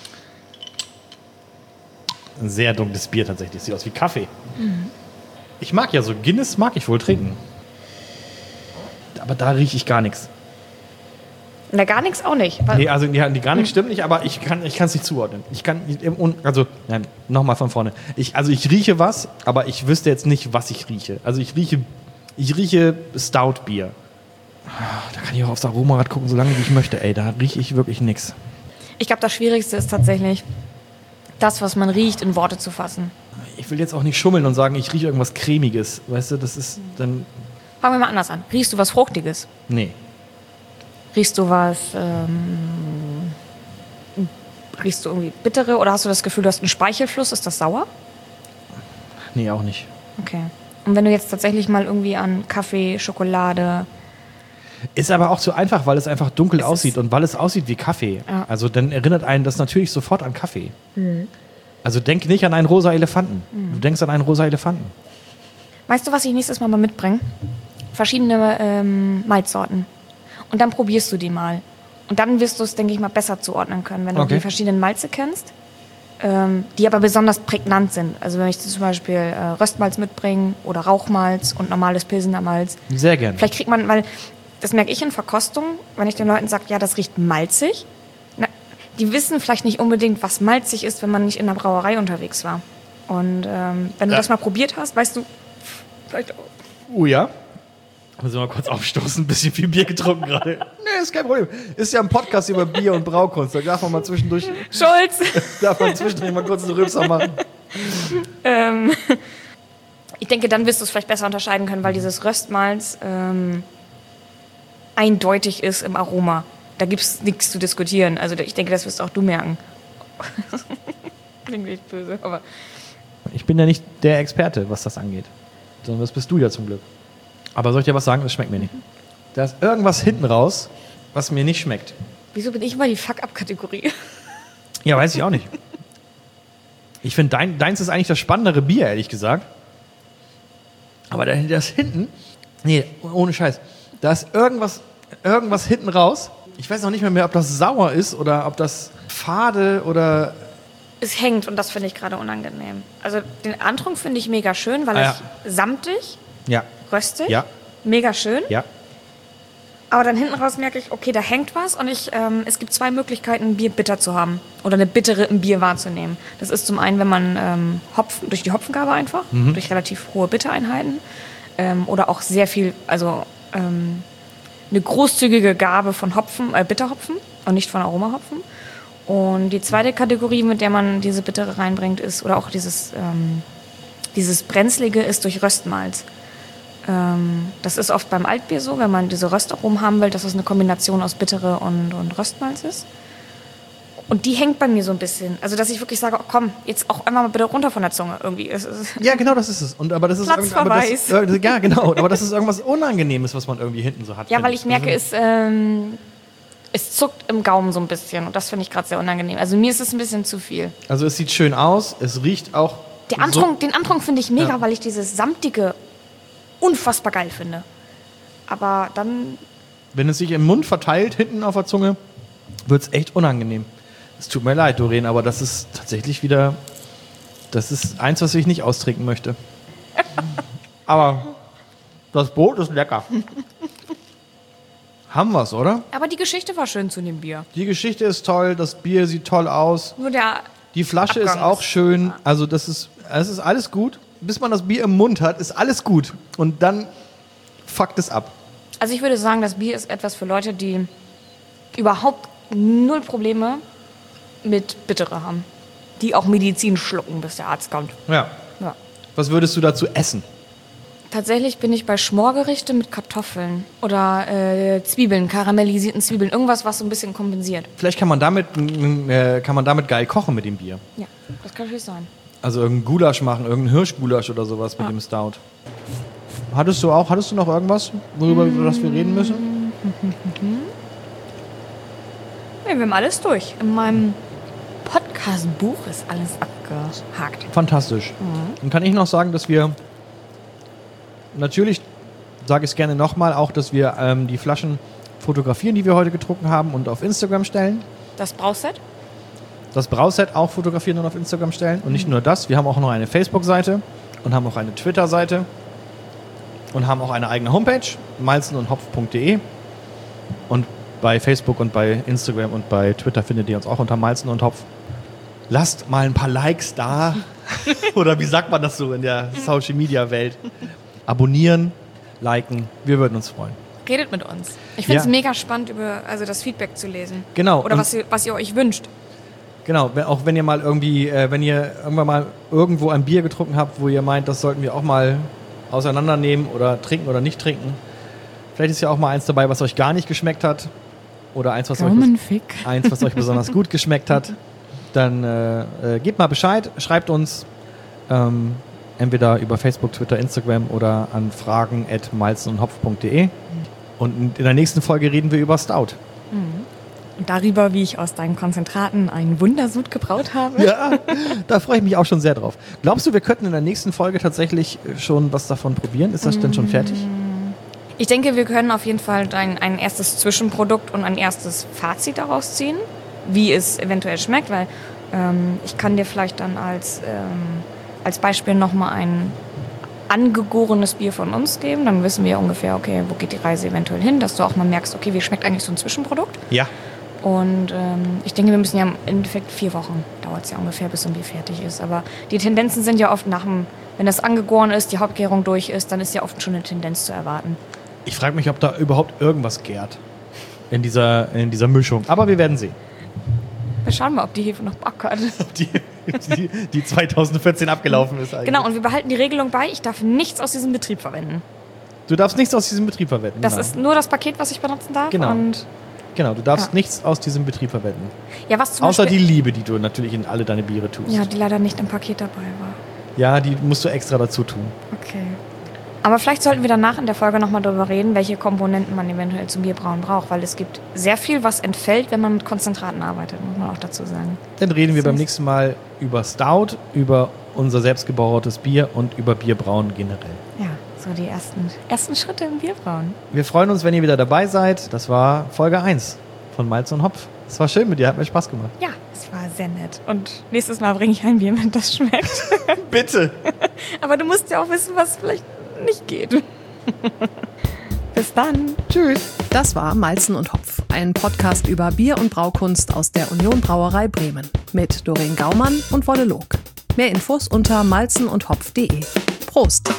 Ein sehr dunkles Bier tatsächlich. Sieht aus wie Kaffee. Ich mag ja so Guinness, mag ich wohl trinken. Aber da rieche ich gar nichts. Na, gar nichts auch nicht. Nee, also die gar nichts stimmt nicht, aber ich kann es nicht zuordnen. Nochmal von vorne. Ich rieche was, aber ich wüsste jetzt nicht, was ich rieche. Also ich rieche Stout-Bier. Da kann ich auch aufs Aromarad gucken, solange wie ich möchte. Ey, da rieche ich wirklich nichts. Ich glaube, das Schwierigste ist tatsächlich, das, was man riecht, in Worte zu fassen. Ich will jetzt auch nicht schummeln und sagen, ich rieche irgendwas Cremiges. Weißt du, das ist dann... Fangen wir mal anders an. Riechst du was Fruchtiges? Nee. Riechst du was... riechst du irgendwie bittere oder hast du das Gefühl, du hast einen Speichelfluss? Ist das sauer? Nee, auch nicht. Okay. Und wenn du jetzt tatsächlich mal irgendwie an Kaffee, Schokolade... Ist aber auch zu einfach, weil es einfach dunkel aussieht und weil es aussieht wie Kaffee. Ja. Also dann erinnert einen das natürlich sofort an Kaffee. Also denk nicht an einen rosa Elefanten. Du denkst an einen rosa Elefanten. Weißt du, was ich nächstes Mal mitbringe? Verschiedene Malzsorten. Und dann probierst du die mal. Und dann wirst du es, denke ich mal, besser zuordnen können, wenn du die verschiedenen Malze kennst, die aber besonders prägnant sind. Also wenn ich zum Beispiel Röstmalz mitbringe oder Rauchmalz und normales Pilsener Malz. Sehr gerne. Vielleicht kriegt man, weil das merke ich in Verkostungen, wenn ich den Leuten sage, ja, das riecht malzig. Na, die wissen vielleicht nicht unbedingt, was malzig ist, wenn man nicht in der Brauerei unterwegs war. Und wenn du das mal probiert hast, weißt du vielleicht auch. Oh ja. Müssen wir mal kurz aufstoßen, ein bisschen viel Bier getrunken gerade. Nee, ist kein Problem. Ist ja ein Podcast über Bier und Braukunst. Da darf man mal zwischendurch... Schulz! Darf man zwischendurch mal kurz einen Rülpser machen. Ich denke, dann wirst du es vielleicht besser unterscheiden können, weil dieses Röstmalz eindeutig ist im Aroma. Da gibt es nichts zu diskutieren. Also ich denke, das wirst auch du merken. Klingt nicht böse, aber... Ich bin ja nicht der Experte, was das angeht. Sondern das bist du ja zum Glück. Aber soll ich dir was sagen? Das schmeckt mir nicht. Da ist irgendwas hinten raus, was mir nicht schmeckt. Wieso bin ich immer die Fuck-Up-Kategorie? Ja, weiß ich auch nicht. Ich finde, deins ist eigentlich das spannendere Bier, ehrlich gesagt. Aber das hinten... Nee, ohne Scheiß. Da ist irgendwas hinten raus. Ich weiß noch nicht mehr, ob das sauer ist oder ob das fade oder... Es hängt und das finde ich gerade unangenehm. Also den Antrunk finde ich mega schön, weil ich samtig, röstig, mega schön. Ja. Aber dann hinten raus merke ich, okay, da hängt was und es gibt zwei Möglichkeiten, ein Bier bitter zu haben oder eine bittere im Bier wahrzunehmen. Das ist zum einen, wenn man Hopfen, durch die Hopfengabe einfach, durch relativ hohe Bittereinheiten oder auch sehr viel, also eine großzügige Gabe von Bitterhopfen und nicht von Aromahopfen. Und die zweite Kategorie, mit der man diese Bittere reinbringt, ist, oder auch dieses Brenzlige, ist durch Röstmalz. Das ist oft beim Altbier so, wenn man diese Röstaromen haben will, dass es eine Kombination aus Bittere und Röstmalz ist. Und die hängt bei mir so ein bisschen. Also, dass ich wirklich sage, oh, komm, jetzt auch einmal mal bitte runter von der Zunge irgendwie. Ja, genau, das ist es. Aber das ist Platzverweis. Ja, genau. Aber das ist irgendwas Unangenehmes, was man irgendwie hinten so hat. Ja, weil ich merke, es zuckt im Gaumen so ein bisschen. Und das finde ich gerade sehr unangenehm. Also, mir ist es ein bisschen zu viel. Also, es sieht schön aus. Es riecht auch... Den Antrunk finde ich mega, weil ich dieses Samtige unfassbar geil finde. Aber dann... Wenn es sich im Mund verteilt, hinten auf der Zunge, wird es echt unangenehm. Es tut mir leid, Doreen, aber das ist tatsächlich wieder... Das ist eins, was ich nicht austrinken möchte. Aber das Brot ist lecker. Haben wir's, oder? Aber die Geschichte war schön zu dem Bier. Die Geschichte ist toll, das Bier sieht toll aus. Nur der Die Flasche ist auch schön. Also das ist alles gut. Bis man das Bier im Mund hat, ist alles gut. Und dann fuckt es ab. Also ich würde sagen, das Bier ist etwas für Leute, die überhaupt null Probleme mit Bittere haben. Die auch Medizin schlucken, bis der Arzt kommt. Ja. Ja. Was würdest du dazu essen? Tatsächlich bin ich bei Schmorgerichte mit Kartoffeln oder Zwiebeln, karamellisierten Zwiebeln. Irgendwas, was so ein bisschen kompensiert. Vielleicht kann man damit geil kochen mit dem Bier. Ja, das kann natürlich sein. Also irgendein Gulasch machen, irgendein Hirschgulasch oder sowas mit dem Stout. Hattest du noch irgendwas, worüber wir reden müssen? Ja, wir haben alles durch. In meinem Podcast-Buch ist alles abgehakt. Fantastisch. Dann kann ich noch sagen, dass wir natürlich, sage ich es gerne nochmal, auch, dass wir die Flaschen fotografieren, die wir heute getrunken haben und auf Instagram stellen. Das Brauset? Das Brauset auch fotografieren und auf Instagram stellen. Und nicht nur das, wir haben auch noch eine Facebook-Seite und haben auch eine Twitter-Seite und haben auch eine eigene Homepage, malzenundhopf.de. Und bei Facebook und bei Instagram und bei Twitter findet ihr uns auch unter Malzen und Hopf. Lasst mal ein paar Likes da. Oder wie sagt man das so in der Social-Media-Welt? Abonnieren, liken, wir würden uns freuen. Redet mit uns. Ich finde es mega spannend, das Feedback zu lesen. Genau. Oder was ihr euch wünscht. Genau, auch wenn ihr mal wenn ihr irgendwann mal irgendwo ein Bier getrunken habt, wo ihr meint, das sollten wir auch mal auseinandernehmen oder trinken oder nicht trinken. Vielleicht ist ja auch mal eins dabei, was euch gar nicht geschmeckt hat. Oder eins, was euch besonders gut geschmeckt hat. Dann gebt mal Bescheid, schreibt uns entweder über Facebook, Twitter, Instagram oder an fragen@malzenundhopf.de. Und in der nächsten Folge reden wir über Stout. Und darüber, wie ich aus deinen Konzentraten einen Wundersud gebraut habe. Ja, da freue ich mich auch schon sehr drauf. Glaubst du, wir könnten in der nächsten Folge tatsächlich schon was davon probieren? Ist das denn schon fertig? Ich denke, wir können auf jeden Fall ein erstes Zwischenprodukt und ein erstes Fazit daraus ziehen, wie es eventuell schmeckt, weil ich kann dir vielleicht dann als Beispiel nochmal ein angegorenes Bier von uns geben. Dann wissen wir ungefähr, okay, wo geht die Reise eventuell hin, dass du auch mal merkst, okay, wie schmeckt eigentlich so ein Zwischenprodukt? Ja. Und ich denke, wir müssen ja im Endeffekt 4 Wochen, dauert es ja ungefähr, bis so ein Bier fertig ist. Aber die Tendenzen sind ja oft wenn das angegoren ist, die Hauptgärung durch ist, dann ist ja oft schon eine Tendenz zu erwarten. Ich frage mich, ob da überhaupt irgendwas gärt in dieser Mischung. Aber wir werden sehen. Wir schauen mal, ob die Hefe noch Bock hat. Die 2014 abgelaufen ist eigentlich. Genau, und wir behalten die Regelung bei, ich darf nichts aus diesem Betrieb verwenden. Du darfst nichts aus diesem Betrieb verwenden. Das ist nur das Paket, was ich benutzen darf. Genau. Und du darfst nichts aus diesem Betrieb verwenden. Ja, was zum Außer Beispiel, die Liebe, die du natürlich in alle deine Biere tust. Ja, die leider nicht im Paket dabei war. Ja, die musst du extra dazu tun. Okay. Aber vielleicht sollten wir danach in der Folge nochmal darüber reden, welche Komponenten man eventuell zum Bierbrauen braucht, weil es gibt sehr viel, was entfällt, wenn man mit Konzentraten arbeitet, muss man auch dazu sagen. Dann reden wir beim nächsten Mal über Stout, über unser selbstgebrautes Bier und über Bierbrauen generell. Ja, so die ersten Schritte im Bierbrauen. Wir freuen uns, wenn ihr wieder dabei seid. Das war Folge 1 von Malz und Hopf. Es war schön mit dir, hat mir Spaß gemacht. Ja, es war sehr nett. Und nächstes Mal bringe ich ein Bier mit, das schmeckt. Bitte! Aber du musst ja auch wissen, was vielleicht nicht geht. Bis dann. Tschüss. Das war Malzen und Hopf, ein Podcast über Bier- und Braukunst aus der Union Brauerei Bremen mit Doreen Gaumann und Wolle Log. Mehr Infos unter malzenundhopf.de. Prost!